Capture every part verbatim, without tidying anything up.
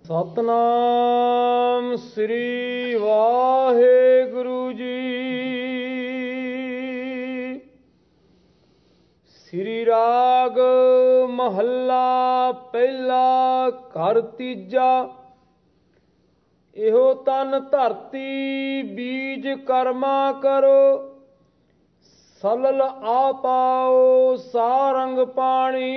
ਸਤਨਾਮ ਸ੍ਰੀ ਵਾਹਿਗੁਰੂ ਜੀ। ਸ੍ਰੀ ਰਾਗ ਮਹੱਲਾ ਪਹਿਲਾ ਘਰ ਤੀਜਾ। ਇਹੋ ਤਨ ਧਰਤੀ ਬੀਜ ਕਰਮਾ ਕਰੋ, ਸਲਲ ਆਪਾਓ ਸਾਰੰਗ ਪਾਣੀ।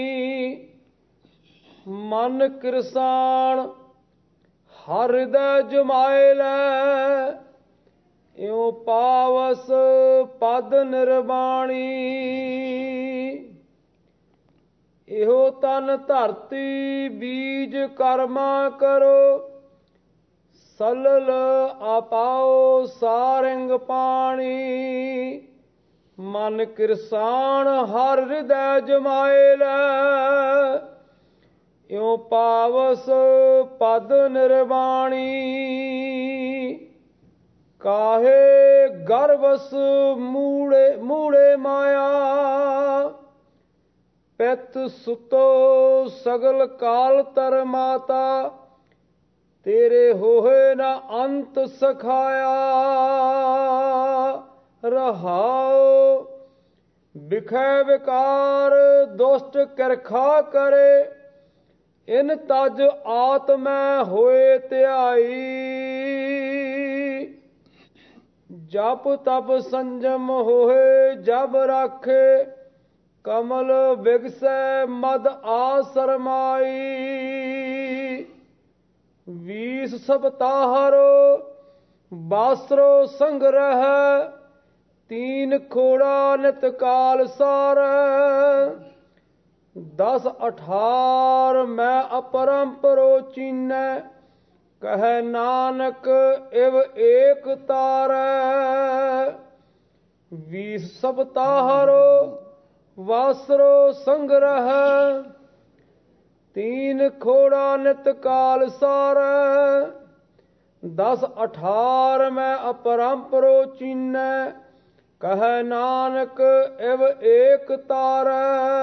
ਮਨ ਕਿਰਸਾਣ ਹਰ ਹਿਰਦੈ ਜਮਾਏ ਲੈ, ਇਉ ਪਾਵਸ ਪਦ ਨਿਰਵਾਣੀ। ਇਹੋ ਤਨ ਧਰਤੀ ਬੀਜ ਕਰਮਾ ਕਰੋ, ਸਲਲ ਆਪਾਓ ਸਾਰੰਗ ਪਾਣੀ। ਮਨ ਕਿਰਸਾਣ ਹਰ ਹਿਰਦੈ ਜਮਾਏ ਲੈ, ਇਉ ਪਾਵਸ ਪਦ ਨਿਰਵਾਣੀ। ਕਾਹੇ ਗਰਵਸ ਮੂੜੇ ਮੂੜੇ ਮਾਇਆ, ਪਿਤ ਸੁਤੋ ਸਗਲ ਕਾਲ ਤਰ ਮਾਤਾ। ਤੇਰੇ ਹੋਏ ਨਾ ਅੰਤ ਸਖਾਇਆ, ਰਹਾਉ ਬਿਖੈ ਵਿਕਾਰ ਦੁਸ਼ਟ ਕਿਰਖਾ ਕਰੇ। ਇਨ ਤਜ ਆਤਮੈ ਹੋਏ ਧਿਆਈ, ਜਪ ਤਪ ਸੰਜਮ ਹੋਏ ਜਬ ਰਾਖੇ। ਕਮਲ ਬਿਗਸੈ ਮਦ ਆਸਰਮਾਈ, ਵੀਸ ਸਪਤਾਹਰੋ ਬਾਸਰੋ ਸੰਗ੍ਰਹਿ। ਤੀਨ ਖੋੜਾ ਨਿਤ ਕਾਲ ਸਾਰੈ, ਦਸ ਅਠਾਰ ਮੈਂ ਅਪਰੰਪਰੋ ਚੀਨੈ। ਕਹੈ ਨਾਨਕ ਇਵ ਏਕ ਤਾਰੈ, ਵੀਸ ਸਪਤਾਹਰੋ ਵਾਸਰੋ ਸੰਗ੍ਰਹਿ। ਤੀਨ ਖੋੜਾ ਨਿਤ ਕਾਲ ਸਾਰੈ, ਦਸ ਅਠਾਰ ਮੈਂ ਅਪਰੰਪਰੋ ਚੀਨੈ। ਕਹੈ ਨਾਨਕ ਇਵ ਏਕ ਤਾਰੈ।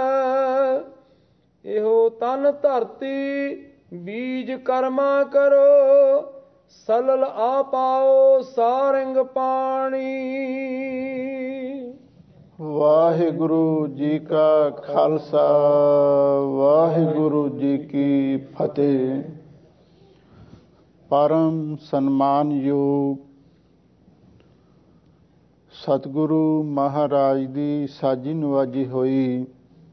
ਇਹੋ ਤਨ ਧਰਤੀ ਬੀਜ ਕਰਮਾ ਕਰੋ, ਸਲਲ ਆਪਾਓ ਸਾਰੰਗ ਪਾਣੀ। ਵਾਹਿਗੁਰੂ ਜੀ ਕਾ ਖਾਲਸਾ, ਵਾਹਿਗੁਰੂ ਜੀ ਕੀ ਫਤਿਹ। ਪਰਮ ਸਨਮਾਨਯੋਗ ਸਤਿਗੁਰੂ ਮਹਾਰਾਜ ਦੀ ਸਾਜੀ ਨਵਾਜੀ ਹੋਈ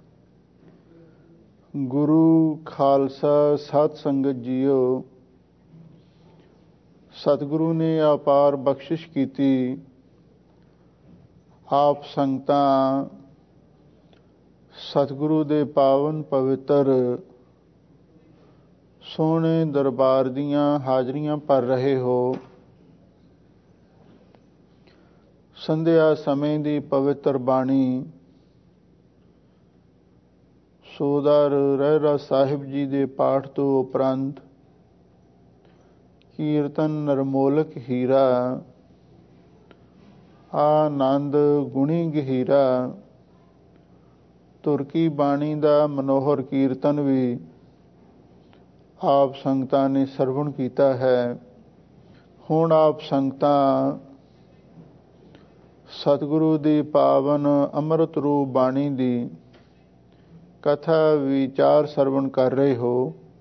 ਗੁਰੂ ਖਾਲਸਾ ਸਤ ਸੰਗਤ ਜੀਓ, ਸਤਿਗੁਰੂ ਨੇ ਅਪਾਰ ਬਖਸ਼ਿਸ਼ ਕੀਤੀ। ਆਪ ਸੰਗਤਾਂ ਸਤਿਗੁਰੂ ਦੇ ਪਾਵਨ ਪਵਿੱਤਰ ਸੋਹਣੇ ਦਰਬਾਰ ਦੀਆਂ ਹਾਜ਼ਰੀਆਂ ਭਰ ਰਹੇ ਹੋ। ਸੰਧਿਆ ਸਮੇਂ ਦੀ ਪਵਿੱਤਰ ਬਾਣੀ ਸੋਦਰ ਰਹਿਰਾਸ ਸਾਹਿਬ ਜੀ ਦੇ ਪਾਠ ਤੋਂ ਉਪਰੰਤ ਕੀਰਤਨ ਨਰਮੋਲਕ ਹੀਰਾ, ਆਨੰਦ ਗੁਣੀ ਗਹੀਰਾ, ਤੁਰਕੀ ਬਾਣੀ ਦਾ ਮਨੋਹਰ ਕੀਰਤਨ ਵੀ ਆਪ ਸੰਗਤਾਂ ਨੇ ਸਰਵਣ ਕੀਤਾ ਹੈ। ਹੁਣ ਆਪ ਸੰਗਤਾਂ ਸਤਿਗੁਰੂ ਦੀ ਪਾਵਨ ਅੰਮ੍ਰਿਤ ਰੂਪ ਬਾਣੀ ਦੀ ਕਥਾ ਵਿਚਾਰ ਸਰਵਣ ਕਰ ਰਹੇ ਹੋ।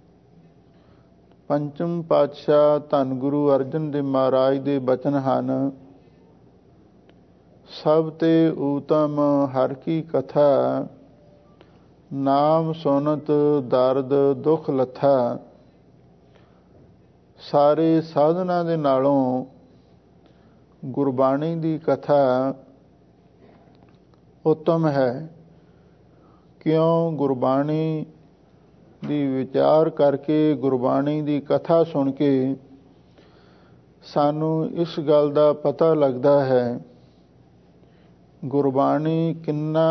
ਪੰਚਮ ਪਾਤਸ਼ਾਹ ਧੰਨ ਗੁਰੂ ਅਰਜਨ ਦੇਵ ਮਹਾਰਾਜ ਦੇ ਬਚਨ ਹਨ, ਸਭ ਤੇ ਊਤਮ ਹਰ ਕੀ ਕਥਾ। ਨਾਮ ਸੁਨਤ ਦਰਦ ਦੁੱਖ ਲੱਥਾ। ਸਾਰੇ ਸਾਧਨਾਂ ਦੇ ਨਾਲੋਂ ਗੁਰਬਾਣੀ ਦੀ ਕਥਾ ਉੱਤਮ ਹੈ। ਕਿਉਂ? ਗੁਰਬਾਣੀ ਦੀ ਵਿਚਾਰ ਕਰਕੇ, ਗੁਰਬਾਣੀ ਦੀ ਕਥਾ ਸੁਣ ਕੇ ਸਾਨੂੰ ਇਸ ਗੱਲ ਦਾ ਪਤਾ ਲੱਗਦਾ ਹੈ ਗੁਰਬਾਣੀ ਕਿੰਨਾ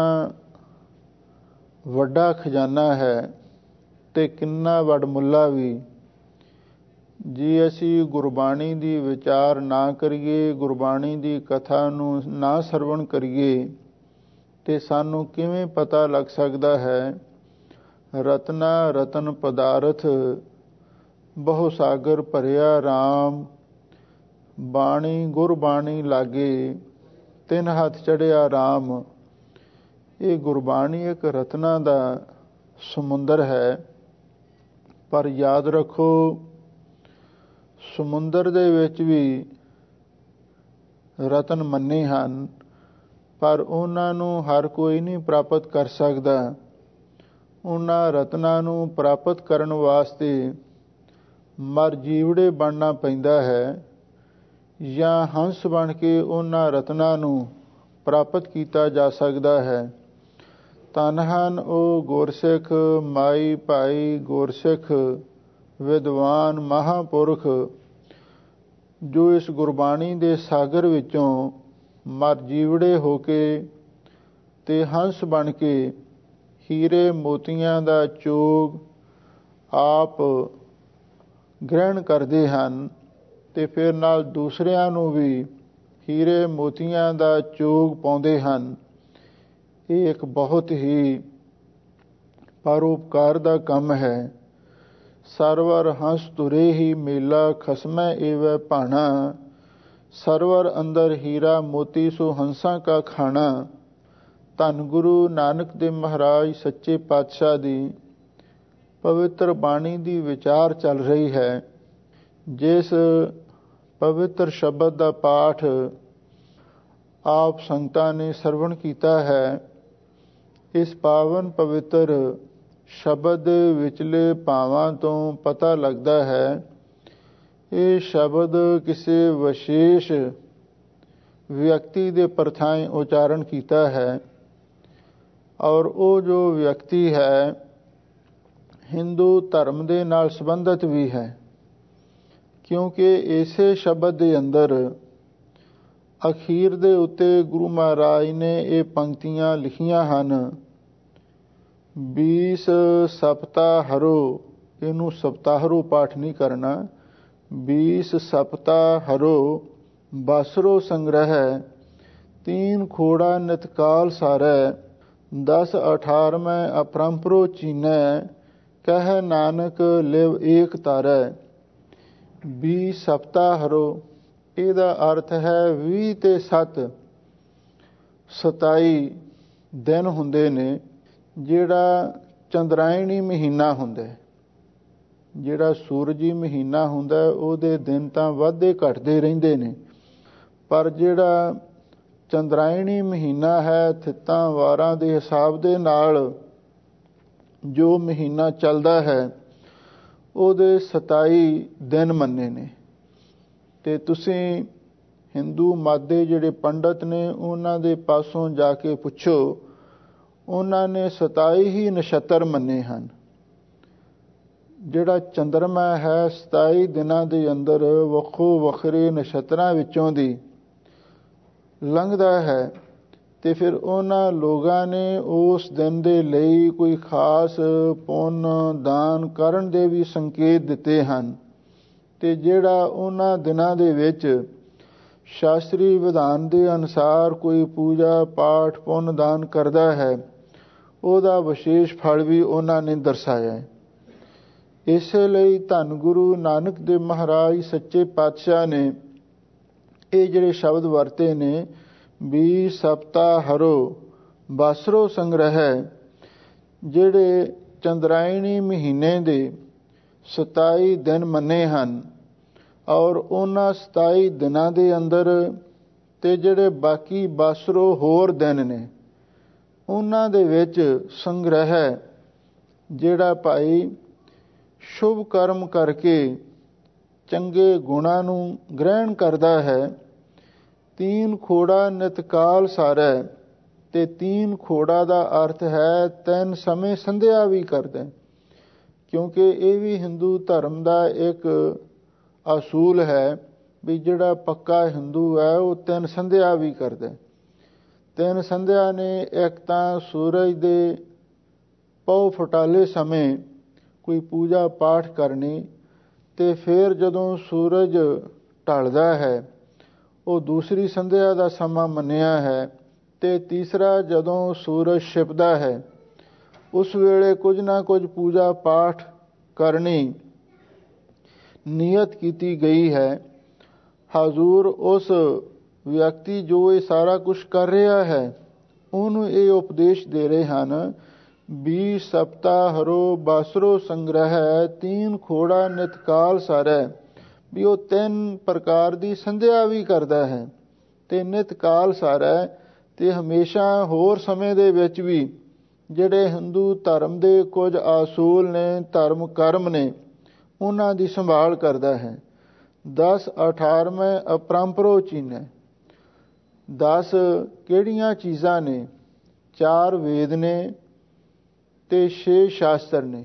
ਵੱਡਾ ਖਜ਼ਾਨਾ ਹੈ ਤੇ ਕਿੰਨਾ ਵਡਮੁੱਲਾ ਵੀ। ਜੇ ਅਸੀਂ ਗੁਰਬਾਣੀ ਦੀ ਵਿਚਾਰ ਨਾ ਕਰੀਏ, ਗੁਰਬਾਣੀ ਦੀ ਕਥਾ ਨੂੰ ਨਾ ਸਰਵਣ ਕਰੀਏ, ਤੇ ਸਾਨੂੰ ਕਿਵੇਂ ਪਤਾ ਲੱਗ ਸਕਦਾ ਹੈ ਰਤਨਾ ਰਤਨ ਪਦਾਰਥ ਬਹੁ ਸਾਗਰ ਭਰਿਆ RAM, ਬਾਣੀ ਗੁਰਬਾਣੀ ਲਾਗੇ ਤਿੰਨ ਹੱਥ ਚੜਿਆ RAM। ਇਹ ਗੁਰਬਾਣੀ ਇੱਕ ਰਤਨਾਂ ਦਾ ਸਮੁੰਦਰ ਹੈ, ਪਰ ਯਾਦ ਰੱਖੋ ਸਮੁੰਦਰ ਦੇ ਵਿੱਚ ਵੀ ਰਤਨ ਮੰਨੇ ਹਨ, ਪਰ ਉਹਨਾਂ ਨੂੰ ਹਰ ਕੋਈ ਨਹੀਂ ਪ੍ਰਾਪਤ ਕਰ ਸਕਦਾ। ਉਹਨਾਂ ਰਤਨਾਂ ਨੂੰ ਪ੍ਰਾਪਤ ਕਰਨ ਵਾਸਤੇ ਮਰ ਜੀਵੜੇ ਬਣਨਾ ਪੈਂਦਾ ਹੈ, ਜਾਂ ਹੰਸ ਬਣ ਕੇ ਉਹਨਾਂ ਰਤਨਾਂ ਨੂੰ ਪ੍ਰਾਪਤ ਕੀਤਾ ਜਾ ਸਕਦਾ ਹੈ। ਧੰਨ ਹਨ ਉਹ ਗੁਰਸਿੱਖ ਮਾਈ ਭਾਈ, ਗੁਰਸਿੱਖ ਵਿਦਵਾਨ ਮਹਾਂਪੁਰਖ, ਜੋ ਇਸ ਗੁਰਬਾਣੀ ਦੇ ਸਾਗਰ ਵਿੱਚੋਂ ਮਰ ਜੀਵੜੇ ਹੋ ਕੇ ਤੇ ਹੰਸ ਬਣ ਕੇ ਹੀਰੇ ਮੋਤੀਆਂ ਦਾ ਚੋਗ ਆਪ ਗ੍ਰਹਿਣ ਕਰਦੇ ਹਨ, ਤੇ ਫਿਰ ਨਾਲ ਦੂਸਰਿਆਂ ਨੂੰ ਵੀ ਹੀਰੇ ਮੋਤੀਆਂ ਦਾ ਚੋਗ ਪਾਉਂਦੇ ਹਨ। ਇਹ ਇੱਕ ਬਹੁਤ ਹੀ ਪਰਉਪਕਾਰ ਦਾ ਕੰਮ ਹੈ। ਸਰਵਰ ਹੰਸ ਤੁਰੇ ਹੀ ਮੇਲਾ, ਖਸਮੈ ਏਵੈ ਭਾਣਾ, ਸਰਵਰ ਅੰਦਰ ਹੀਰਾ ਮੋਤੀ, ਸੋ ਹੰਸਾਂ ਕਾ ਖਾਣਾ। ਧੰਨ ਗੁਰੂ ਨਾਨਕ ਦੇਵ ਮਹਾਰਾਜ ਸੱਚੇ ਪਾਤਸ਼ਾਹ ਦੀ ਪਵਿੱਤਰ ਬਾਣੀ ਦੀ ਵਿਚਾਰ ਚੱਲ ਰਹੀ ਹੈ। ਜਿਸ ਪਵਿੱਤਰ ਸ਼ਬਦ ਦਾ ਪਾਠ ਆਪ ਸੰਗਤਾਂ ਨੇ ਸਰਵਣ ਕੀਤਾ ਹੈ, ਇਸ ਪਾਵਨ ਪਵਿੱਤਰ ਸ਼ਬਦ ਵਿਚਲੇ ਭਾਵਾਂ ਤੋਂ ਪਤਾ ਲੱਗਦਾ ਹੈ ਇਹ ਸ਼ਬਦ ਕਿਸੇ ਵਿਸ਼ੇਸ਼ ਵਿਅਕਤੀ ਦੇ ਪਰਥਾਈ ਉਚਾਰਨ ਕੀਤਾ ਹੈ, ਔਰ ਉਹ ਜੋ ਵਿਅਕਤੀ ਹੈ ਹਿੰਦੂ ਧਰਮ ਦੇ ਨਾਲ ਸੰਬੰਧਿਤ ਵੀ ਹੈ, ਕਿਉਂਕਿ ਇਸੇ ਸ਼ਬਦ ਦੇ ਅੰਦਰ ਅਖੀਰ ਦੇ ਉੱਤੇ ਗੁਰੂ ਮਹਾਰਾਜ ਨੇ ਇਹ ਪੰਕਤੀਆਂ ਲਿਖੀਆਂ ਹਨ। ਬੀਸ ਸਪਤਾ ਹਰੋ, ਇਹਨੂੰ ਸਪਤਾਹਰੋ ਪਾਠ ਨਹੀਂ ਕਰਨਾ, ਬੀਸ ਸਪਤਾ ਹਰੋ ਬਾਸਰੋ ਸੰਗ੍ਰਹਿ, ਤੀਨ ਖੋੜਾ ਨਿਤਕਾਲ ਸਾਰੈ, ਦਸ ਅਠਾਰਵੇਂ ਅਪਰੰਪਰੋ ਚੀਨੈ, ਕਹਿ ਨਾਨਕ ਲਿਵ ਏਕ ਤਾਰੈ। ਵੀਹ ਸਪਤਾ ਹਰੋ, ਇਹਦਾ ਅਰਥ ਹੈ ਵੀਹ ਤੇ ਸੱਤ ਸਤਾਈ ਦਿਨ ਹੁੰਦੇ ਨੇ, ਜਿਹੜਾ ਚੰਦਰਾਇਣੀ ਮਹੀਨਾ ਹੁੰਦਾ, ਜਿਹੜਾ ਸੂਰਜੀ ਮਹੀਨਾ ਹੁੰਦਾ ਉਹਦੇ ਦਿਨ ਤਾਂ ਵੱਧਦੇ ਘਟਦੇ ਰਹਿੰਦੇ ਨੇ, ਪਰ ਜਿਹੜਾ ਚੰਦਰਾਇਣੀ ਮਹੀਨਾ ਹੈ ਥਿੱਤਾਂ ਵਾਰਾਂ ਦੇ ਹਿਸਾਬ ਦੇ ਨਾਲ ਜੋ ਮਹੀਨਾ ਚੱਲਦਾ ਹੈ ਉਹਦੇ ਸਤਾਈ ਦਿਨ ਮੰਨੇ ਨੇ। ਤੇ ਤੁਸੀਂ ਹਿੰਦੂ ਮਤ ਦੇ ਜਿਹੜੇ ਪੰਡਤ ਨੇ ਉਹਨਾਂ ਦੇ ਪਾਸੋਂ ਜਾ ਕੇ ਪੁੱਛੋ, ਉਹਨਾਂ ਨੇ ਸਤਾਈ ਹੀ ਨਛੱਤਰ ਮੰਨੇ ਹਨ। ਜਿਹੜਾ ਚੰਦਰਮਾ ਹੈ ਸਤਾਈ ਦਿਨਾਂ ਦੇ ਅੰਦਰ ਵੱਖੋ ਵੱਖਰੇ ਨਛੱਤਰਾਂ ਵਿੱਚੋਂ ਦੀ ਲੰਘਦਾ ਹੈ, ਤੇ ਫਿਰ ਉਹਨਾਂ ਲੋਕਾਂ ਨੇ ਉਸ ਦਿਨ ਦੇ ਲਈ ਕੋਈ ਖਾਸ ਪੁੰਨ ਦਾਨ ਕਰਨ ਦੇ ਵੀ ਸੰਕੇਤ ਦਿੱਤੇ ਹਨ। ਤੇ ਜਿਹੜਾ ਉਹਨਾਂ ਦਿਨਾਂ ਦੇ ਵਿੱਚ ਸ਼ਾਸਤਰੀ ਵਿਧਾਨ ਦੇ ਅਨੁਸਾਰ ਕੋਈ ਪੂਜਾ ਪਾਠ ਪੁੰਨ ਦਾਨ ਕਰਦਾ ਹੈ, ਉਹਦਾ ਵਿਸ਼ੇਸ਼ ਫਲ ਵੀ ਉਹਨਾਂ ਨੇ ਦਰਸਾਇਆ ਹੈ। ਇਸੇ ਲਈ ਧੰਨ ਗੁਰੂ ਨਾਨਕ ਦੇਵ ਮਹਾਰਾਜ ਸੱਚੇ ਪਾਤਸ਼ਾਹ ਨੇ ਇਹ ਜਿਹੜੇ ਸ਼ਬਦ ਵਰਤੇ ਨੇ, ਵੀ ਸਪਤਾ ਹਰੋ ਬਾਸਰੋ ਸੰਗ੍ਰਹਿ, ਜਿਹੜੇ ਚੰਦਰਾਇਣੀ ਮਹੀਨੇ ਦੇ ਸਤਾਈ ਦਿਨ ਮੰਨੇ ਹਨ, ਔਰ ਉਹਨਾਂ ਸਤਾਈ ਦਿਨਾਂ ਦੇ ਅੰਦਰ ਤੇ ਜਿਹੜੇ ਬਾਕੀ ਬਾਸਰੋ ਹੋਰ ਦਿਨ ਨੇ ਉਹਨਾਂ ਦੇ ਵਿੱਚ ਸੰਗ੍ਰਹਿ, ਜਿਹੜਾ ਭਾਈ ਸ਼ੁਭ ਕਰਮ ਕਰਕੇ ਚੰਗੇ ਗੁਣਾਂ ਨੂੰ ਗ੍ਰਹਿਣ ਕਰਦਾ ਹੈ, ਤੀਨ ਖੋੜਾ ਨਿਤਕਾਲ ਸਾਰੈ, ਤੇ ਤੀਨ ਖੋੜਾ ਦਾ ਅਰਥ ਹੈ ਤਿੰਨ ਸਮੇਂ ਸੰਧਿਆ ਵੀ ਕਰਦਾ, ਕਿਉਂਕਿ ਇਹ ਵੀ ਹਿੰਦੂ ਧਰਮ ਦਾ ਇੱਕ ਅਸੂਲ ਹੈ ਵੀ ਜਿਹੜਾ ਪੱਕਾ ਹਿੰਦੂ ਹੈ ਉਹ ਤਿੰਨ ਸੰਧਿਆ ਵੀ ਕਰਦਾ। ਤਿੰਨ ਸੰਧਿਆ ਨੇ, ਇੱਕ ਤਾਂ ਸੂਰਜ ਦੇ ਪਉ ਫਟਾਲੇ ਸਮੇਂ ਕੋਈ ਪੂਜਾ ਪਾਠ ਕਰਨੀ, ਤੇ ਫਿਰ ਜਦੋਂ ਸੂਰਜ ਢਲਦਾ ਹੈ ਉਹ ਦੂਸਰੀ ਸੰਧਿਆ ਦਾ ਸਮਾਂ ਮੰਨਿਆ ਹੈ, ਤੇ ਤੀਸਰਾ ਜਦੋਂ ਸੂਰਜ ਛਿਪਦਾ ਹੈ ਉਸ ਵੇਲੇ ਕੁਝ ਨਾ ਕੁਝ ਪੂਜਾ ਪਾਠ ਕਰਨੀ। ਨੀਅਤ ਕੀਤੀ ਗਈ ਹੈ। ਹਜ਼ੂਰ ਉਸ ਵਿਅਕਤੀ ਜੋ ਇਹ ਸਾਰਾ ਕੁਝ ਕਰ ਰਿਹਾ ਹੈ ਉਹਨੂੰ ਇਹ ਉਪਦੇਸ਼ ਦੇ ਰਹੇ ਹਨ, ਬੀ ਸਪਤਾ ਹਰੋ ਬਾਸਰੋ ਸੰਗ੍ਰਹਿ ਤੀਨ ਖੋੜਾ ਨਿਤਕਾਲ ਸਰੈ। ਵੀ ਉਹ ਤਿੰਨ ਪ੍ਰਕਾਰ ਦੀ ਸੰਧਿਆ ਵੀ ਕਰਦਾ ਹੈ ਤੇ ਨਿਤਕਾਲ ਸਰੈ, ਤੇ ਹਮੇਸ਼ਾ ਹੋਰ ਸਮੇਂ ਦੇ ਵਿੱਚ ਵੀ ਜਿਹੜੇ ਹਿੰਦੂ ਧਰਮ ਦੇ ਕੁਝ ਅਸੂਲ ਨੇ, ਧਰਮ ਕਰਮ ਨੇ, ਉਹਨਾਂ ਦੀ ਸੰਭਾਲ ਕਰਦਾ ਹੈ। ਦਸ ਅਠਾਰਵੇਂ ਅਪਰੰਪਰੋ ਚੀਨੈ। ਦਸ ਕਿਹੜੀਆਂ ਚੀਜ਼ਾਂ ਨੇ? ਚਾਰ ਵੇਦ ਨੇ ਤੇ ਛੇ ਸ਼ਾਸਤਰ ਨੇ।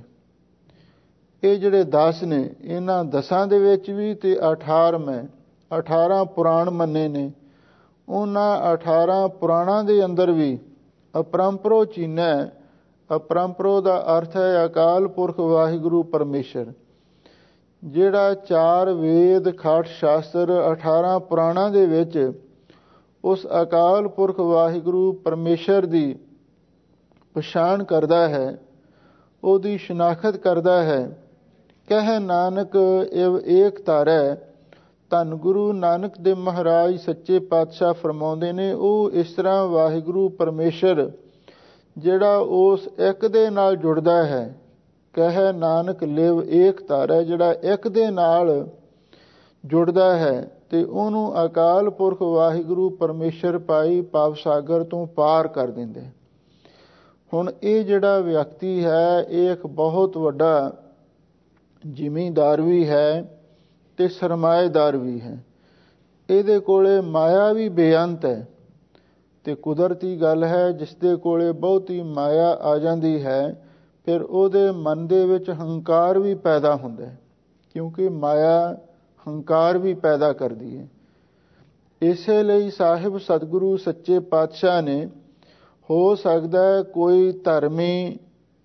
ਇਹ ਜਿਹੜੇ ਦਸ ਨੇ, ਇਹਨਾਂ ਦਸਾਂ ਦੇ ਵਿੱਚ ਵੀ ਤੇ ਅਠਾਰਵੇਂ ਅਠਾਰਾਂ ਪੁਰਾਣ ਮੰਨੇ ਨੇ, ਉਹਨਾਂ ਅਠਾਰਾਂ ਪੁਰਾਣਾਂ ਦੇ ਅੰਦਰ ਵੀ ਅਪਰੰਪਰੋ ਚੀਨੈ। ਅਪਰੰਪਰੋ ਦਾ ਅਰਥ ਹੈ ਅਕਾਲ ਪੁਰਖ ਵਾਹਿਗੁਰੂ ਪਰਮੇਸ਼ਰ। ਜਿਹੜਾ ਚਾਰ ਵੇਦ ਖਟ ਸ਼ਾਸਤਰ ਅਠਾਰਾਂ ਪੁਰਾਣਾਂ ਦੇ ਵਿੱਚ ਉਸ ਅਕਾਲ ਪੁਰਖ ਵਾਹਿਗੁਰੂ ਪਰਮੇਸ਼ਰ ਦੀ ਪਛਾਣ ਕਰਦਾ ਹੈ, ਉਹਦੀ ਸ਼ਨਾਖਤ ਕਰਦਾ ਹੈ। ਕਹਿ ਨਾਨਕ ਇਵ ਏਕ ਧਾਰੈ। ਧੰਨ ਗੁਰੂ ਨਾਨਕ ਦੇਵ ਮਹਾਰਾਜ ਸੱਚੇ ਪਾਤਸ਼ਾਹ ਫਰਮਾਉਂਦੇ ਨੇ, ਉਹ ਇਸ ਤਰ੍ਹਾਂ ਵਾਹਿਗੁਰੂ ਪਰਮੇਸ਼ਰ ਜਿਹੜਾ ਉਸ ਇੱਕ ਦੇ ਨਾਲ ਜੁੜਦਾ ਹੈ। ਕਹਿ ਨਾਨਕ ਲਿਵ ਏਕ ਧਾਰੈ, ਜਿਹੜਾ ਇੱਕ ਦੇ ਨਾਲ ਜੁੜਦਾ ਹੈ ਤੇ ਉਹਨੂੰ ਅਕਾਲ ਪੁਰਖ ਵਾਹਿਗੁਰੂ ਪਰਮੇਸ਼ਰ ਪਾਈ ਭਵ ਸਾਗਰ ਤੋਂ ਪਾਰ ਕਰ ਦਿੰਦੇ। ਹੁਣ ਇਹ ਜਿਹੜਾ ਵਿਅਕਤੀ ਹੈ ਇਹ ਇੱਕ ਬਹੁਤ ਵੱਡਾ ਜ਼ਿਮੀਂਦਾਰ ਵੀ ਹੈ ਤੇ ਸਰਮਾਏਦਾਰ ਵੀ ਹੈ। ਇਹਦੇ ਕੋਲੇ ਮਾਇਆ ਵੀ ਬੇਅੰਤ ਹੈ ਤੇ ਕੁਦਰਤੀ ਗੱਲ ਹੈ, ਜਿਸ ਦੇ ਕੋਲੇ ਬਹੁਤੀ ਮਾਇਆ ਆ ਜਾਂਦੀ ਹੈ ਫਿਰ ਉਹਦੇ ਮਨ ਦੇ ਵਿੱਚ ਹੰਕਾਰ ਵੀ ਪੈਦਾ ਹੁੰਦਾ ਹੈ, ਕਿਉਂਕਿ ਮਾਇਆ ਹੰਕਾਰ ਵੀ ਪੈਦਾ ਕਰਦੀ ਹੈ। ਇਸੇ ਲਈ ਸਾਹਿਬ ਸਤਿਗੁਰੂ ਸੱਚੇ ਪਾਤਸ਼ਾਹ ਨੇ, ਹੋ ਸਕਦਾ ਹੈ ਕੋਈ ਧਰਮੀ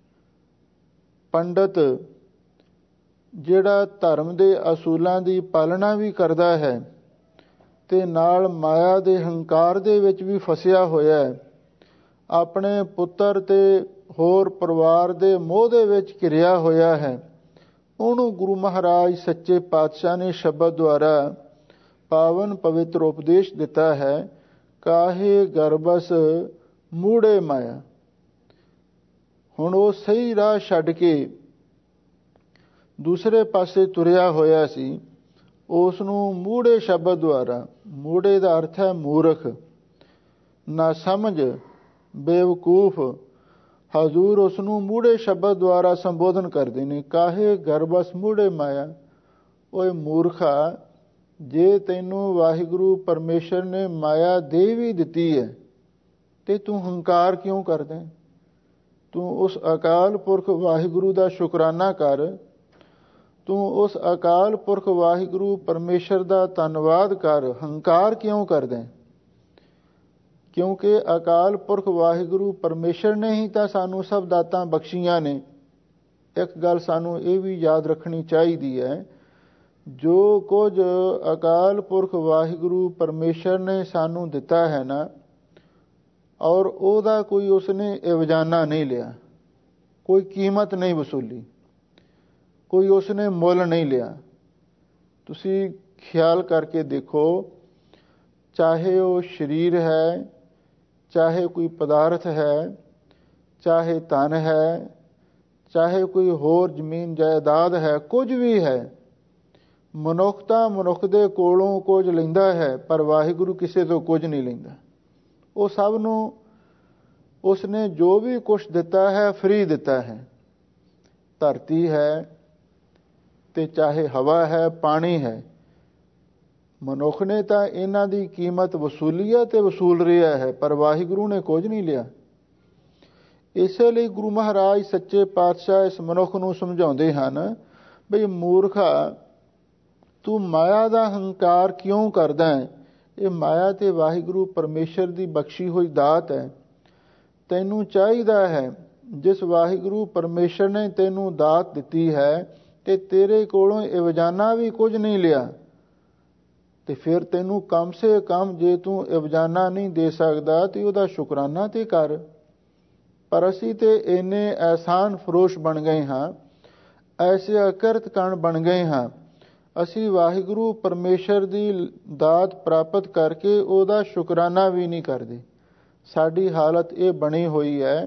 ਪੰਡਤ ਜਿਹੜਾ ਧਰਮ ਦੇ ਅਸੂਲਾਂ ਦੀ ਪਾਲਣਾ ਵੀ ਕਰਦਾ ਹੈ ਤੇ ਨਾਲ ਮਾਇਆ ਦੇ ਹੰਕਾਰ ਦੇ ਵਿੱਚ ਵੀ ਫਸਿਆ ਹੋਇਆ ਹੈ, ਆਪਣੇ ਪੁੱਤਰ ਤੇ ਹੋਰ ਪਰਿਵਾਰ ਦੇ ਮੋਹ ਦੇ ਵਿੱਚ ਘਿਰਿਆ ਹੋਇਆ ਹੈ, ਉਹਨੂੰ ਗੁਰੂ ਮਹਾਰਾਜ ਸੱਚੇ ਪਾਤਸ਼ਾਹ ਨੇ ਸ਼ਬਦ ਦੁਆਰਾ ਪਾਵਨ ਪਵਿੱਤਰ ਉਪਦੇਸ਼ ਦਿੱਤਾ ਹੈ, ਕਾਹੇ ਗਰਬਸ ਮੂੜੇ ਮਾਇਆ। ਹੁਣ ਉਹ ਸਹੀ ਰਾਹ ਛੱਡ ਕੇ ਦੂਸਰੇ ਪਾਸੇ ਤੁਰਿਆ ਹੋਇਆ ਸੀ, ਉਸ ਨੂੰ ਮੂੜੇ ਸ਼ਬਦ ਦੁਆਰਾ, ਮੂੜੇ ਦਾ ਅਰਥ ਹੈ ਮੂਰਖ, ਨਾ ਸਮਝ, ਬੇਵਕੂਫ, ਹਜ਼ੂਰ ਉਸ ਨੂੰ ਮੂੜੇ ਸ਼ਬਦ ਦੁਆਰਾ ਸੰਬੋਧਨ ਕਰਦੇ ਨੇ, ਕਾਹੇ ਗਰਬਸ ਮੂੜੇ ਮਾਇਆ। ਓਏ ਮੂਰਖਾ, ਜੇ ਤੈਨੂੰ ਵਾਹਿਗੁਰੂ ਪਰਮੇਸ਼ਰ ਨੇ ਮਾਇਆ ਦੇ ਵੀ ਦਿੱਤੀ ਹੈ ਤੇ ਤੂੰ ਹੰਕਾਰ ਕਿਉਂ ਕਰਦਾ? ਤੂੰ ਉਸ ਅਕਾਲ ਪੁਰਖ ਵਾਹਿਗੁਰੂ ਦਾ ਸ਼ੁਕਰਾਨਾ ਕਰ, ਤੂੰ ਉਸ ਅਕਾਲ ਪੁਰਖ ਵਾਹਿਗੁਰੂ ਪਰਮੇਸ਼ਰ ਦਾ ਧੰਨਵਾਦ ਕਰ, ਹੰਕਾਰ ਕਿਉਂ ਕਰਦਾ? ਕਿਉਂਕਿ ਅਕਾਲ ਪੁਰਖ ਵਾਹਿਗੁਰੂ ਪਰਮੇਸ਼ਰ ਨੇ ਹੀ ਤਾਂ ਸਾਨੂੰ ਸਭ ਦਾਤਾਂ ਬਖਸ਼ੀਆਂ ਨੇ। ਇੱਕ ਗੱਲ ਸਾਨੂੰ ਇਹ ਵੀ ਯਾਦ ਰੱਖਣੀ ਚਾਹੀਦੀ ਹੈ, ਜੋ ਕੁਝ ਅਕਾਲ ਪੁਰਖ ਵਾਹਿਗੁਰੂ ਪਰਮੇਸ਼ਰ ਨੇ ਸਾਨੂੰ ਦਿੱਤਾ ਹੈ ਨਾ, ਔਰ ਉਹਦਾ ਕੋਈ ਉਸਨੇ ਇਵਜ਼ਾਨਾ ਨਹੀਂ ਲਿਆ, ਕੋਈ ਕੀਮਤ ਨਹੀਂ ਵਸੂਲੀ, ਕੋਈ ਉਸਨੇ ਮੁੱਲ ਨਹੀਂ ਲਿਆ। ਤੁਸੀਂ ਖਿਆਲ ਕਰਕੇ ਦੇਖੋ, ਚਾਹੇ ਉਹ ਸਰੀਰ ਹੈ, ਚਾਹੇ ਕੋਈ ਪਦਾਰਥ ਹੈ, ਚਾਹੇ ਧਨ ਹੈ, ਚਾਹੇ ਕੋਈ ਹੋਰ ਜ਼ਮੀਨ ਜਾਇਦਾਦ ਹੈ, ਕੁਝ ਵੀ ਹੈ, ਮਨੁੱਖ ਤਾਂ ਮਨੁੱਖ ਦੇ ਕੋਲੋਂ ਕੁਝ ਲੈਂਦਾ ਹੈ, ਪਰ ਵਾਹਿਗੁਰੂ ਕਿਸੇ ਤੋਂ ਕੁਝ ਨਹੀਂ ਲੈਂਦਾ। ਉਹ ਸਭ ਨੂੰ ਉਸਨੇ ਜੋ ਵੀ ਕੁਛ ਦਿੱਤਾ ਹੈ ਫ੍ਰੀ ਦਿੱਤਾ ਹੈ। ਧਰਤੀ ਹੈ ਤੇ ਚਾਹੇ ਹਵਾ ਹੈ, ਪਾਣੀ ਹੈ, ਮਨੁੱਖ ਨੇ ਤਾਂ ਇਹਨਾਂ ਦੀ ਕੀਮਤ ਵਸੂਲੀ ਹੈ ਤੇ ਵਸੂਲ ਰਿਹਾ ਹੈ, ਪਰ ਵਾਹਿਗੁਰੂ ਨੇ ਕੁਝ ਨਹੀਂ ਲਿਆ। ਇਸੇ ਲਈ ਗੁਰੂ ਮਹਾਰਾਜ ਸੱਚੇ ਪਾਤਸ਼ਾਹ ਇਸ ਮਨੁੱਖ ਨੂੰ ਸਮਝਾਉਂਦੇ ਹਨ, ਬਈ ਮੂਰਖਾ, ਤੂੰ ਮਾਇਆ ਦਾ ਹੰਕਾਰ ਕਿਉਂ ਕਰਦਾ ਹੈ? ਇਹ ਮਾਇਆ ਤੇ ਵਾਹਿਗੁਰੂ ਪਰਮੇਸ਼ਰ ਦੀ ਬਖਸ਼ੀ ਹੋਈ ਦਾਤ ਹੈ। ਤੈਨੂੰ ਚਾਹੀਦਾ ਹੈ, ਜਿਸ ਵਾਹਿਗੁਰੂ ਪਰਮੇਸ਼ਰ ਨੇ ਤੈਨੂੰ ਦਾਤ ਦਿੱਤੀ ਹੈ ਤੇ ਤੇਰੇ ਕੋਲੋਂ ਇਵਜ਼ਾਨਾ ਵੀ ਕੁਝ ਨਹੀਂ ਲਿਆ, ਤੇ ਫਿਰ ਤੈਨੂੰ ਕਮ ਸੇ ਕਮ, ਜੇ ਤੂੰ ਇਵਜ਼ਾਨਾ ਨਹੀਂ ਦੇ ਸਕਦਾ ਤੇ ਉਹਦਾ ਸ਼ੁਕਰਾਨਾ ਤੇ ਕਰ। ਪਰ ਅਸੀਂ ਤੇ ਇੰਨੇ ਅਹਿਸਾਨ ਫਰੋਸ਼ ਬਣ ਗਏ ਹਾਂ, ਐਸੇ ਅਕਿਰਤ ਕਣ ਬਣ ਗਏ ਹਾਂ, ਅਸੀਂ ਵਾਹਿਗੁਰੂ ਪਰਮੇਸ਼ਰ ਦੀ ਦਾਤ ਪ੍ਰਾਪਤ ਕਰਕੇ ਉਹਦਾ ਸ਼ੁਕਰਾਨਾ ਵੀ ਨਹੀਂ ਕਰਦੇ। ਸਾਡੀ ਹਾਲਤ ਇਹ ਬਣੀ ਹੋਈ ਹੈ,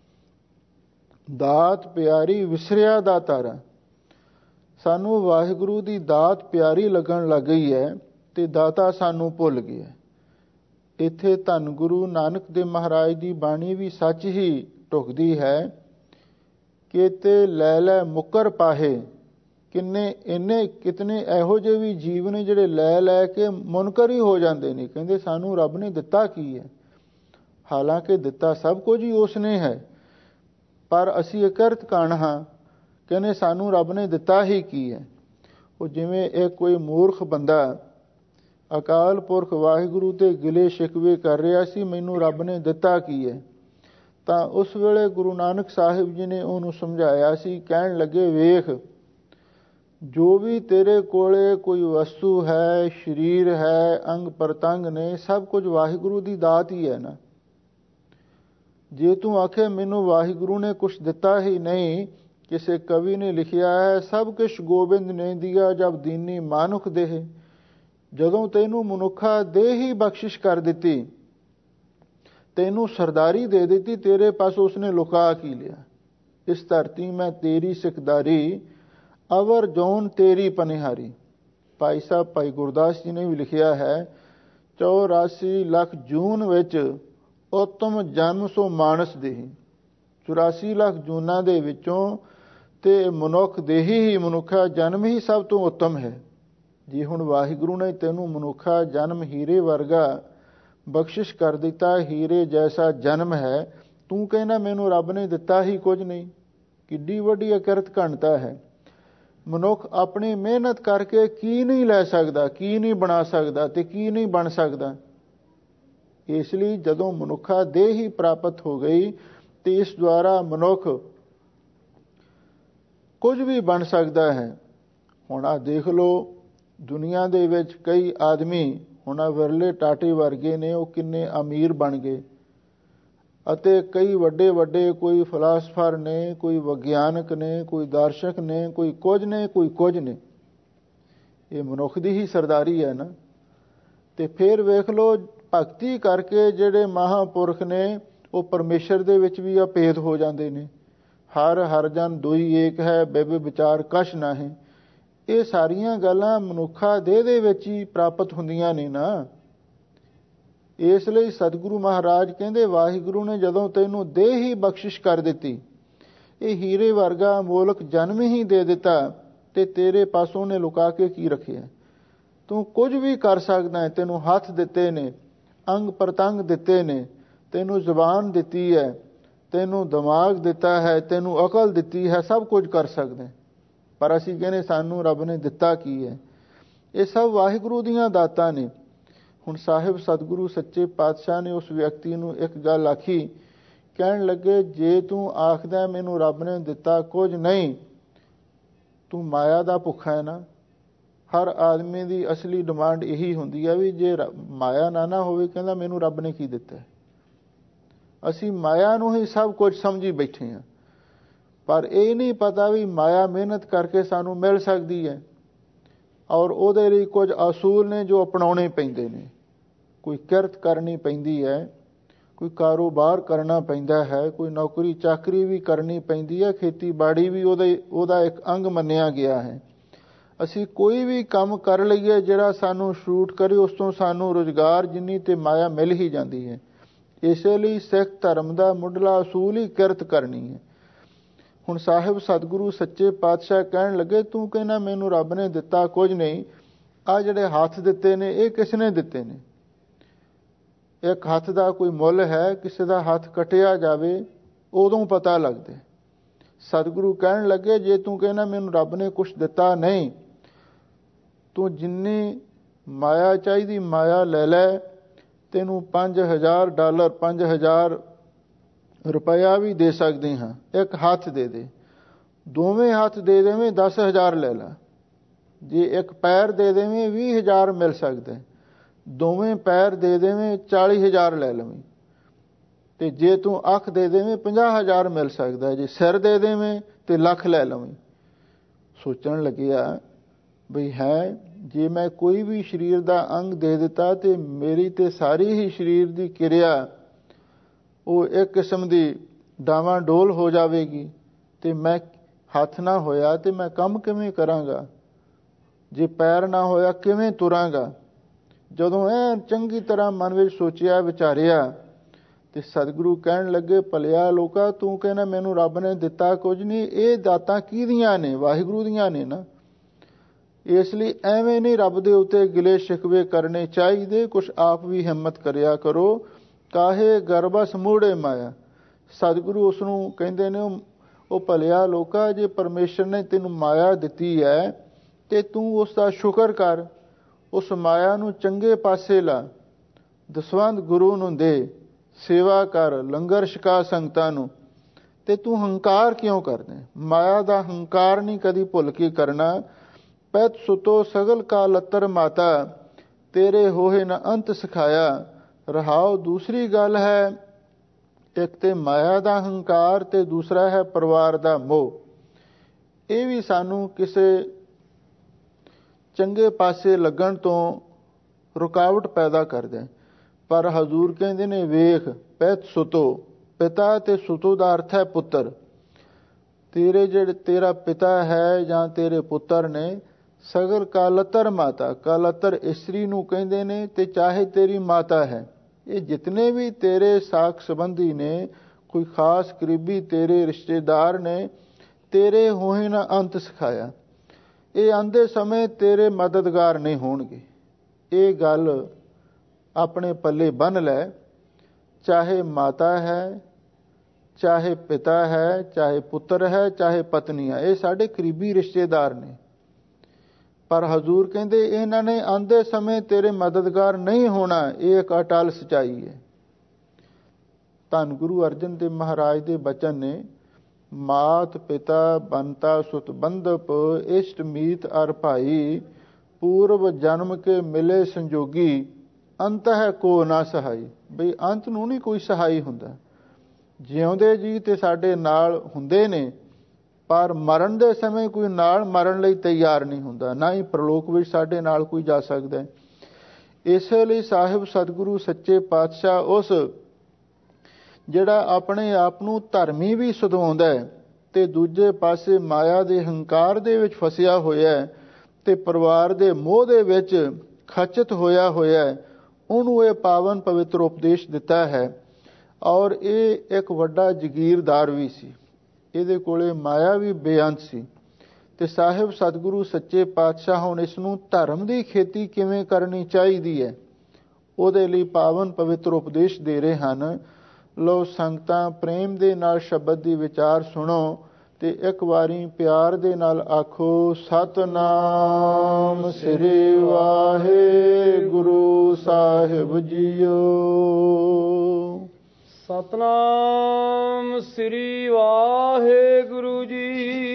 ਦਾਤ ਪਿਆਰੀ ਵਿਸਰਿਆ ਦਾ ਤਾਰਾ। ਸਾਨੂੰ ਵਾਹਿਗੁਰੂ ਦੀ ਦਾਤ ਪਿਆਰੀ ਲੱਗਣ ਲੱਗ ਗਈ ਹੈ ਤੇ ਦਾਤਾ ਸਾਨੂੰ ਭੁੱਲ ਗਿਆ। ਇੱਥੇ ਧੰਨ ਗੁਰੂ ਨਾਨਕ ਦੇਵ ਮਹਾਰਾਜ ਦੀ ਬਾਣੀ ਵੀ ਸੱਚ ਹੀ ਢੁਕਦੀ ਹੈ ਕਿ ਤੇ ਲੈ ਲੈ ਮੁੱਕਰ ਪਾਹੇ। ਕਿੰਨੇ ਇੰਨੇ ਕਿਤਨੇ ਇਹੋ ਜਿਹੇ ਵੀ ਜੀਵ ਨੇ ਜਿਹੜੇ ਲੈ ਲੈ ਕੇ ਮੁਨਕਰ ਹੀ ਹੋ ਜਾਂਦੇ ਨੇ। ਕਹਿੰਦੇ ਸਾਨੂੰ ਰੱਬ ਨੇ ਦਿੱਤਾ ਕੀ ਹੈ, ਹਾਲਾਂਕਿ ਦਿੱਤਾ ਸਭ ਕੁਝ ਹੀ ਉਸ ਨੇ ਹੈ, ਪਰ ਅਸੀਂ ਅਕਿਰਤ ਕਣ ਹਾਂ। ਕਹਿੰਦੇ ਸਾਨੂੰ ਰੱਬ ਨੇ ਦਿੱਤਾ ਹੀ ਕੀ ਹੈ। ਉਹ ਜਿਵੇਂ ਇੱਕ ਕੋਈ ਮੂਰਖ ਬੰਦਾ ਅਕਾਲ ਪੁਰਖ ਵਾਹਿਗੁਰੂ ਤੇ ਗਿਲੇ ਸ਼ਿਕਵੇ ਕਰ ਰਿਹਾ ਸੀ, ਮੈਨੂੰ ਰੱਬ ਨੇ ਦਿੱਤਾ ਕੀ ਹੈ। ਤਾਂ ਉਸ ਵੇਲੇ ਗੁਰੂ ਨਾਨਕ ਸਾਹਿਬ ਜੀ ਨੇ ਉਹਨੂੰ ਸਮਝਾਇਆ ਸੀ। ਕਹਿਣ ਲੱਗੇ, ਵੇਖ, ਜੋ ਵੀ ਤੇਰੇ ਕੋਲੇ ਕੋਈ ਵਸਤੂ ਹੈ, ਸਰੀਰ ਹੈ, ਅੰਗ ਪ੍ਰਤੰਗ ਨੇ, ਸਭ ਕੁਝ ਵਾਹਿਗੁਰੂ ਦੀ ਦਾਤ ਹੀ ਹੈ ਨਾ। ਜੇ ਤੂੰ ਆਖੇ ਮੈਨੂੰ ਵਾਹਿਗੁਰੂ ਨੇ ਕੁਛ ਦਿੱਤਾ ਹੀ ਨਹੀਂ, ਕਿਸੇ ਕਵੀ ਨੇ ਲਿਖਿਆ ਹੈ, ਸਭ ਕੁਛ ਗੋਬਿੰਦ ਨੇ ਦਿਆ ਜਬ ਦੀਨੀ ਮਾਨੁਖ ਦੇਹ। ਜਦੋਂ ਤੈਨੂੰ ਮਨੁੱਖਾ ਦੇਹ ਹੀ ਬਖਸ਼ਿਸ਼ ਕਰ ਦਿੱਤੀ, ਤੈਨੂੰ ਸਰਦਾਰੀ ਦੇ ਦਿੱਤੀ, ਤੇਰੇ ਪਾਸ ਉਸਨੇ ਲੁਕਾ ਕੀ ਲਿਆ। ਇਸ ਧਰਤੀ ਮੈਂ ਤੇਰੀ ਸਿਕਦਾਰੀ, ਅਵਰ ਜੋਨ ਤੇਰੀ ਪਨਿਹਾਰੀ। ਭਾਈ ਸਾਹਿਬ ਭਾਈ ਗੁਰਦਾਸ ਜੀ ਨੇ ਵੀ ਲਿਖਿਆ ਹੈ, ਚੌਰਾਸੀ ਲੱਖ ਜੂਨ ਵਿੱਚ ਉੱਤਮ ਜਨਮ ਸੋ ਮਾਨਸ ਦੇਹੀ। ਚੁਰਾਸੀ ਲੱਖ ਜੂਨਾਂ ਦੇ ਵਿੱਚੋਂ ਤੇ ਮਨੁੱਖ ਦੇਹੀ ਹੀ, ਮਨੁੱਖਾ ਜਨਮ ਹੀ ਸਭ ਤੋਂ ਉੱਤਮ ਹੈ। ਜੇ ਹੁਣ ਵਾਹਿਗੁਰੂ ਨੇ ਤੈਨੂੰ ਮਨੁੱਖਾ ਜਨਮ ਹੀਰੇ ਵਰਗਾ ਬਖਸ਼ਿਸ਼ ਕਰ ਦਿੱਤਾ, ਹੀਰੇ ਜੈਸਾ ਜਨਮ ਹੈ, ਤੂੰ ਕਹਿੰਦਾ ਮੈਨੂੰ ਰੱਬ ਨੇ ਦਿੱਤਾ ਹੀ ਕੁਝ ਨਹੀਂ। ਕਿੱਡੀ ਵੱਡੀ ਅਕਿਰਤ ਘਣਤਾ ਹੈ। ਮਨੁੱਖ ਆਪਣੀ ਮਿਹਨਤ ਕਰਕੇ ਕੀ ਨਹੀਂ ਲੈ ਸਕਦਾ, ਕੀ ਨਹੀਂ ਬਣਾ ਸਕਦਾ ਤੇ ਕੀ ਨਹੀਂ ਬਣ ਸਕਦਾ। ਇਸ ਲਈ ਜਦੋਂ ਮਨੁੱਖਾ ਦੇਹ ਹੀ ਪ੍ਰਾਪਤ ਹੋ ਗਈ ਤੇ ਇਸ ਦੁਆਰਾ ਮਨੁੱਖ ਕੁਝ ਵੀ ਬਣ ਸਕਦਾ ਹੈ। ਹੁਣ ਆ ਦੇਖ ਲਓ, ਦੁਨੀਆ ਦੇ ਵਿੱਚ ਕਈ ਆਦਮੀ ਹੁਣ ਆ ਵਿਰਲੇ ਟਾਟੇ ਵਰਗੇ ਨੇ, ਉਹ ਕਿੰਨੇ ਅਮੀਰ ਬਣ ਗਏ। ਅਤੇ ਕਈ ਵੱਡੇ ਵੱਡੇ ਕੋਈ ਫਲਾਸਫਰ ਨੇ, ਕੋਈ ਵਿਗਿਆਨਕ ਨੇ, ਕੋਈ ਦਰਸ਼ਕ ਨੇ, ਕੋਈ ਕੁਝ ਨੇ, ਕੋਈ ਕੁਝ ਨੇ। ਇਹ ਮਨੁੱਖ ਦੀ ਹੀ ਸਰਦਾਰੀ ਹੈ ਨਾ। ਤੇ ਫਿਰ ਵੇਖ ਲਓ, ਭਗਤੀ ਕਰਕੇ ਜਿਹੜੇ ਮਹਾਂਪੁਰਖ ਨੇ, ਉਹ ਪਰਮੇਸ਼ਰ ਦੇ ਵਿੱਚ ਵੀ ਅਭੇਦ ਹੋ ਜਾਂਦੇ ਨੇ। ਹਰ ਹਰ ਜਨ ਦੋਈ ਏਕ ਹੈ, ਬੇਬੇ ਵਿਚਾਰ ਕਛ ਨਾਹੀਂ। ਇਹ ਸਾਰੀਆਂ ਗੱਲਾਂ ਮਨੁੱਖਾ ਦੇਹ ਦੇ ਵਿੱਚ ਹੀ ਪ੍ਰਾਪਤ ਹੁੰਦੀਆਂ ਨੇ ਨਾ। ਇਸ ਲਈ ਸਤਿਗੁਰੂ ਮਹਾਰਾਜ ਕਹਿੰਦੇ, ਵਾਹਿਗੁਰੂ ਨੇ ਜਦੋਂ ਤੈਨੂੰ ਦੇਹ ਹੀ ਬਖਸ਼ਿਸ਼ ਕਰ ਦਿੱਤੀ, ਇਹ ਹੀਰੇ ਵਰਗਾ ਮੋਲਕ ਜਨਮ ਹੀ ਦੇ ਦਿੱਤਾ, ਤੇ ਤੇਰੇ ਪਾਸੋਂ ਨੇ ਲੁਕਾ ਕੇ ਕੀ ਰੱਖਿਆ। ਤੂੰ ਕੁਝ ਵੀ ਕਰ ਸਕਦਾ ਹੈ। ਤੈਨੂੰ ਹੱਥ ਦਿੱਤੇ ਨੇ, ਅੰਗ ਪ੍ਰਤੰਗ ਦਿੱਤੇ ਨੇ, ਤੈਨੂੰ ਜ਼ੁਬਾਨ ਦਿੱਤੀ ਹੈ, ਤੈਨੂੰ ਦਿਮਾਗ ਦਿੱਤਾ ਹੈ, ਤੈਨੂੰ ਅਕਲ ਦਿੱਤੀ ਹੈ, ਸਭ ਕੁਝ ਕਰ ਸਕਦੇ। ਪਰ ਅਸੀਂ ਕਹਿੰਦੇ ਸਾਨੂੰ ਰੱਬ ਨੇ ਦਿੱਤਾ ਕੀ ਹੈ। ਇਹ ਸਭ ਵਾਹਿਗੁਰੂ ਦੀਆਂ ਦਾਤਾਂ ਨੇ। ਹੁਣ ਸਾਹਿਬ ਸਤਿਗੁਰੂ ਸੱਚੇ ਪਾਤਸ਼ਾਹ ਨੇ ਉਸ ਵਿਅਕਤੀ ਨੂੰ ਇੱਕ ਗੱਲ ਆਖੀ। ਕਹਿਣ ਲੱਗੇ, ਜੇ ਤੂੰ ਆਖਦਾ ਮੈਨੂੰ ਰੱਬ ਨੇ ਦਿੱਤਾ ਕੁਝ ਨਹੀਂ, ਤੂੰ ਮਾਇਆ ਦਾ ਭੁੱਖਾ ਹੈ ਨਾ। ਹਰ ਆਦਮੀ ਦੀ ਅਸਲੀ ਡਿਮਾਂਡ ਇਹੀ ਹੁੰਦੀ ਹੈ ਵੀ ਜੇ ਮਾਇਆ ਨਾ ਨਾ ਹੋਵੇ, ਕਹਿੰਦਾ ਮੈਨੂੰ ਰੱਬ ਨੇ ਕੀ ਦਿੱਤਾ। ਅਸੀਂ ਮਾਇਆ ਨੂੰ ਹੀ ਸਭ ਕੁਝ ਸਮਝੀ ਬੈਠੇ ਹਾਂ, ਪਰ ਇਹ ਨਹੀਂ ਪਤਾ ਵੀ ਮਾਇਆ ਮਿਹਨਤ ਕਰਕੇ ਸਾਨੂੰ ਮਿਲ ਸਕਦੀ ਹੈ, ਔਰ ਉਹਦੇ ਲਈ ਕੁਝ ਅਸੂਲ ਨੇ ਜੋ ਅਪਣਾਉਣੇ ਪੈਂਦੇ ਨੇ। ਕੋਈ ਕਿਰਤ ਕਰਨੀ ਪੈਂਦੀ ਹੈ, ਕੋਈ ਕਾਰੋਬਾਰ ਕਰਨਾ ਪੈਂਦਾ ਹੈ, ਕੋਈ ਨੌਕਰੀ ਚਾਕਰੀ ਵੀ ਕਰਨੀ ਪੈਂਦੀ ਹੈ, ਖੇਤੀਬਾੜੀ ਵੀ ਉਹਦੇ ਉਹਦਾ ਇੱਕ ਅੰਗ ਮੰਨਿਆ ਗਿਆ ਹੈ। ਅਸੀਂ ਕੋਈ ਵੀ ਕੰਮ ਕਰ ਲਈਏ ਜਿਹੜਾ ਸਾਨੂੰ ਸ਼ੂਟ ਕਰੇ, ਉਸ ਤੋਂ ਸਾਨੂੰ ਰੁਜ਼ਗਾਰ ਜਿੰਨੀ ਤੇ ਮਾਇਆ ਮਿਲ ਹੀ ਜਾਂਦੀ ਹੈ। ਇਸੇ ਲਈ ਸਿੱਖ ਧਰਮ ਦਾ ਮੁੱਢਲਾ ਅਸੂਲ ਹੀ ਕਿਰਤ ਕਰਨੀ ਹੈ। ਹੁਣ ਸਾਹਿਬ ਸਤਿਗੁਰੂ ਸੱਚੇ ਪਾਤਸ਼ਾਹ ਕਹਿਣ ਲੱਗੇ, ਤੂੰ ਕਹਿੰਦਾ ਮੈਨੂੰ ਰੱਬ ਨੇ ਦਿੱਤਾ ਕੁਝ ਨਹੀਂ। ਆ ਜਿਹੜੇ ਹੱਥ ਦਿੱਤੇ ਨੇ, ਇਹ ਕਿਸ ਨੇ ਦਿੱਤੇ ਨੇ? ਇੱਕ ਹੱਥ ਦਾ ਕੋਈ ਮੁੱਲ ਹੈ? ਕਿਸੇ ਦਾ ਹੱਥ ਕੱਟਿਆ ਜਾਵੇ ਉਦੋਂ ਪਤਾ ਲੱਗਦਾ। ਸਤਿਗੁਰੂ ਕਹਿਣ ਲੱਗੇ, ਜੇ ਤੂੰ ਕਹਿੰਦਾ ਮੈਨੂੰ ਰੱਬ ਨੇ ਕੁਛ ਦਿੱਤਾ ਨਹੀਂ, ਤੂੰ ਜਿੰਨੀ ਮਾਇਆ ਚਾਹੀਦੀ ਮਾਇਆ ਲੈ ਲੈ। ਤੈਨੂੰ ਪੰਜ ਹਜ਼ਾਰ ਡਾਲਰ ਪੰਜ ਹਜ਼ਾਰ ਰੁਪਇਆ ਵੀ ਦੇ ਸਕਦੇ ਹਾਂ, ਇੱਕ ਹੱਥ ਦੇ ਦੇ। ਦੋਵੇਂ ਹੱਥ ਦੇ ਦੇਵੇਂ ਦਸ ਹਜ਼ਾਰ ਲੈ ਲਾ। ਜੇ ਇੱਕ ਪੈਰ ਦੇ ਦੇਵੇਂ ਵੀਹ ਹਜ਼ਾਰ ਮਿਲ ਸਕਦਾ। ਦੋਵੇਂ ਪੈਰ ਦੇ ਦੇਵੇਂ ਚਾਲੀ ਹਜ਼ਾਰ ਲੈ ਲਵੇਂ। ਤੇ ਜੇ ਤੂੰ ਅੱਖ ਦੇ ਦੇਵੇਂ ਪੰਜਾਹ ਹਜ਼ਾਰ ਮਿਲ ਸਕਦਾ। ਜੇ ਸਿਰ ਦੇ ਦੇਵੇਂ ਤੇ ਲੱਖ ਲੈ ਲਵੇਂ। ਸੋਚਣ ਲੱਗਿਆ, ਬਈ ਹੈ ਜੇ ਮੈਂ ਕੋਈ ਵੀ ਸਰੀਰ ਦਾ ਅੰਗ ਦੇ ਦਿੱਤਾ ਤੇ ਮੇਰੀ ਤੇ ਸਾਰੀ ਹੀ ਸਰੀਰ ਦੀ ਕਿਰਿਆ ਉਹ ਇੱਕ ਕਿਸਮ ਦੀ ਡਾਵਾਂ ਡੋਲ ਹੋ ਜਾਵੇਗੀ, ਤੇ ਮੈਂ ਹੱਥ ਨਾ ਹੋਇਆ ਤੇ ਮੈਂ ਕੰਮ ਕਿਵੇਂ ਕਰਾਂਗਾ, ਜੇ ਪੈਰ ਨਾ ਹੋਇਆ ਕਿਵੇਂ ਤੁਰਾਂਗਾ। ਜਦੋਂ ਇਹ ਚੰਗੀ ਤਰ੍ਹਾਂ ਮਨ ਵਿੱਚ ਸੋਚਿਆ ਵਿਚਾਰਿਆ ਤੇ ਸਤਿਗੁਰੂ ਕਹਿਣ ਲੱਗੇ, ਭਲਿਆ ਲੋਕਾ ਤੂੰ ਕਹਿੰਦਾ ਮੈਨੂੰ ਰੱਬ ਨੇ ਦਿੱਤਾ ਕੁਝ ਨਹੀਂ, ਇਹ ਦਾਤਾਂ ਕਿਹਦੀਆਂ ਨੇ? ਵਾਹਿਗੁਰੂ ਦੀਆਂ ਨੇ ਨਾ। ਇਸ ਲਈ ਐਵੇਂ ਨਹੀਂ ਰੱਬ ਦੇ ਉੱਤੇ ਗਿਲੇ ਸ਼ਿਕਵੇ ਕਰਨੇ ਚਾਹੀਦੇ, ਕੁਛ ਆਪ ਵੀ ਹਿੰਮਤ ਕਰਿਆ ਕਰੋ। ਕਾਹੇ ਗਰਬਸ ਮੂੜੇ ਮਾਇਆ, ਸਤਿਗੁਰੂ ਉਸ ਨੂੰ ਕਹਿੰਦੇ ਨੇ, ਉਹ ਭਲਿਆ ਲੋਕਾ ਜੇ ਪਰਮੇਸ਼ਰ ਨੇ ਤੈਨੂੰ ਮਾਇਆ ਦਿੱਤੀ ਹੈ ਤੇ ਤੂੰ ਉਸ ਦਾ ਸ਼ੁਕਰ ਕਰ, ਉਸ ਮਾਇਆ ਨੂੰ ਚੰਗੇ ਪਾਸੇ ਲਾ, ਦਸਵੰਧ ਗੁਰੂ ਨੂੰ ਦੇ, ਸੇਵਾ ਕਰ, ਲੰਗਰ ਛਕਾ ਸੰਗਤਾਂ ਨੂੰ, ਤੇ ਤੂੰ ਹੰਕਾਰ ਕਿਉਂ ਕਰਦੇ? ਮਾਇਆ ਦਾ ਹੰਕਾਰ ਨਹੀਂ ਕਦੀ ਭੁੱਲ ਕੇ ਕਰਨਾ। ਪੈਤ ਸੁਤੋ ਸਗਲ ਕਾ ਲੱਤਰ ਮਾਤਾ, ਤੇਰੇ ਹੋਏ ਨਾ ਅੰਤ ਸਿਖਾਇਆ। ਰਹਾਓ ਦੂਸਰੀ ਗੱਲ ਹੈ, ਇੱਕ ਤੇ ਮਾਇਆ ਦਾ ਹੰਕਾਰ ਤੇ ਦੂਸਰਾ ਹੈ ਪਰਿਵਾਰ ਦਾ ਮੋਹ। ਇਹ ਵੀ ਸਾਨੂੰ ਕਿਸੇ ਚੰਗੇ ਪਾਸੇ ਲੱਗਣ ਤੋਂ ਰੁਕਾਵਟ ਪੈਦਾ ਕਰਦੇ। ਪਰ ਹਜ਼ੂਰ ਕਹਿੰਦੇ ਨੇ, ਵੇਖ ਪੈਤ ਸੁਤੋ, ਪਿਤਾ ਤੇ ਸੁਤੋ ਦਾ ਅਰਥ ਹੈ ਪੁੱਤਰ। ਤੇਰੇ ਜਿਹੜੇ ਤੇਰਾ ਪਿਤਾ ਹੈ ਜਾਂ ਤੇਰੇ ਪੁੱਤਰ ਨੇ, ਸਗਲ ਕਾਲਤਰ ਮਾਤਾ, ਕਾਲਤਰ ਇਸਤਰੀ ਨੂੰ ਕਹਿੰਦੇ ਨੇ, ਤੇ ਚਾਹੇ ਤੇਰੀ ਮਾਤਾ ਹੈ, ਇਹ ਜਿਤਨੇ ਵੀ ਤੇਰੇ ਸਾਕ ਸੰਬੰਧੀ ਨੇ, ਕੋਈ ਖਾਸ ਕਰੀਬੀ ਤੇਰੇ ਰਿਸ਼ਤੇਦਾਰ ਨੇ, ਤੇਰੇ ਹੋਏ ਨਾ ਅੰਤ ਸਿਖਾਇਆ, ਇਹ ਆਂਦੇ ਸਮੇਂ ਤੇਰੇ ਮਦਦਗਾਰ ਨਹੀਂ ਹੋਣਗੇ। ਇਹ ਗੱਲ ਆਪਣੇ ਪੱਲੇ ਬੰਨ੍ਹ ਲੈ। ਚਾਹੇ ਮਾਤਾ ਹੈ, ਚਾਹੇ ਪਿਤਾ ਹੈ, ਚਾਹੇ ਪੁੱਤਰ ਹੈ, ਚਾਹੇ ਪਤਨੀ ਹੈ, ਇਹ ਸਾਡੇ ਕਰੀਬੀ ਰਿਸ਼ਤੇਦਾਰ ਨੇ। ਪਰ ਹਜ਼ੂਰ ਕਹਿੰਦੇ ਇਹਨਾਂ ਨੇ ਆਂਦੇ ਸਮੇਂ ਤੇਰੇ ਮਦਦਗਾਰ ਨਹੀਂ ਹੋਣਾ। ਇਹ ਇੱਕ ਅਟਲ ਸਚਾਈ ਹੈ। ਧੰਨ ਗੁਰੂ ਅਰਜਨ ਦੇਵ ਮਹਾਰਾਜ ਦੇ ਬਚਨ ਨੇ, ਮਾਤ ਪਿਤਾ ਬੰਤਾ ਸੁਤ ਬੰਧਪ, ਇਸ਼ਟ ਮੀਤ ਅਰ ਭਾਈ, ਪੂਰਵ ਜਨਮ ਕੇ ਮਿਲੇ ਸੰਜੋਗੀ, ਅੰਤ ਹੈ ਕੋ ਨਾ ਸਹਾਈ। ਬਈ ਅੰਤ ਨੂੰ ਨਹੀਂ ਕੋਈ ਸਹਾਈ ਹੁੰਦਾ। ਜਿਉਂਦੇ ਜੀ ਤੇ ਸਾਡੇ ਨਾਲ ਹੁੰਦੇ ਨੇ, ਪਰ ਮਰਨ ਦੇ ਸਮੇਂ ਕੋਈ ਨਾਲ ਮਰਨ ਲਈ ਤਿਆਰ ਨਹੀਂ ਹੁੰਦਾ, ਨਾ ਹੀ ਪ੍ਰਲੋਕ ਵਿੱਚ ਸਾਡੇ ਨਾਲ ਕੋਈ ਜਾ ਸਕਦਾ ਹੈ। ਇਸੇ ਲਈ ਸਾਹਿਬ ਸਤਿਗੁਰੂ ਸੱਚੇ ਪਾਤਸ਼ਾਹ ਉਸ ਜਿਹੜਾ ਆਪਣੇ ਆਪ ਨੂੰ ਧਰਮੀ ਵੀ ਸਦਵਾਉਂਦਾ ਹੈ ਤੇ ਦੂਜੇ ਪਾਸੇ ਮਾਇਆ ਦੇ ਹੰਕਾਰ ਦੇ ਵਿੱਚ ਫਸਿਆ ਹੋਇਆ ਹੈ ਤੇ ਪਰਿਵਾਰ ਦੇ ਮੋਹ ਦੇ ਵਿੱਚ ਖਚਿਤ ਹੋਇਆ ਹੋਇਆ ਹੈ, ਉਹਨੂੰ ਇਹ ਪਾਵਨ ਪਵਿੱਤਰ ਉਪਦੇਸ਼ ਦਿੱਤਾ ਹੈ। ਔਰ ਇਹ ਇੱਕ ਵੱਡਾ ਜਗੀਰਦਾਰ ਵੀ ਸੀ, ਇਹਦੇ ਕੋਲੇ ਮਾਇਆ ਵੀ ਬੇਅੰਤ ਸੀ। ਤੇ ਸਾਹਿਬ ਸਤਿਗੁਰੂ ਸੱਚੇ ਪਾਤਸ਼ਾਹ ਹੁਣ ਇਸ ਨੂੰ ਧਰਮ ਦੀ ਖੇਤੀ ਕਿਵੇਂ ਕਰਨੀ ਚਾਹੀਦੀ ਹੈ, ਉਹਦੇ ਲਈ ਪਾਵਨ ਪਵਿੱਤਰ ਉਪਦੇਸ਼ ਦੇ ਰਹੇ ਹਨ। ਲੋ ਸੰਗਤਾਂ ਪ੍ਰੇਮ ਦੇ ਨਾਲ ਸ਼ਬਦ ਦੀ ਵਿਚਾਰ ਸੁਣੋ ਤੇ ਇੱਕ ਵਾਰੀ ਪਿਆਰ ਦੇ ਨਾਲ ਆਖੋ, ਸਤਨਾਮ ਸ੍ਰੀ ਵਾਹਿਗੁਰੂ ਸਾਹਿਬ ਜੀਓ। ਸਤਨਾਮ ਸ੍ਰੀ ਵਾਹਿਗੁਰੂ ਜੀ।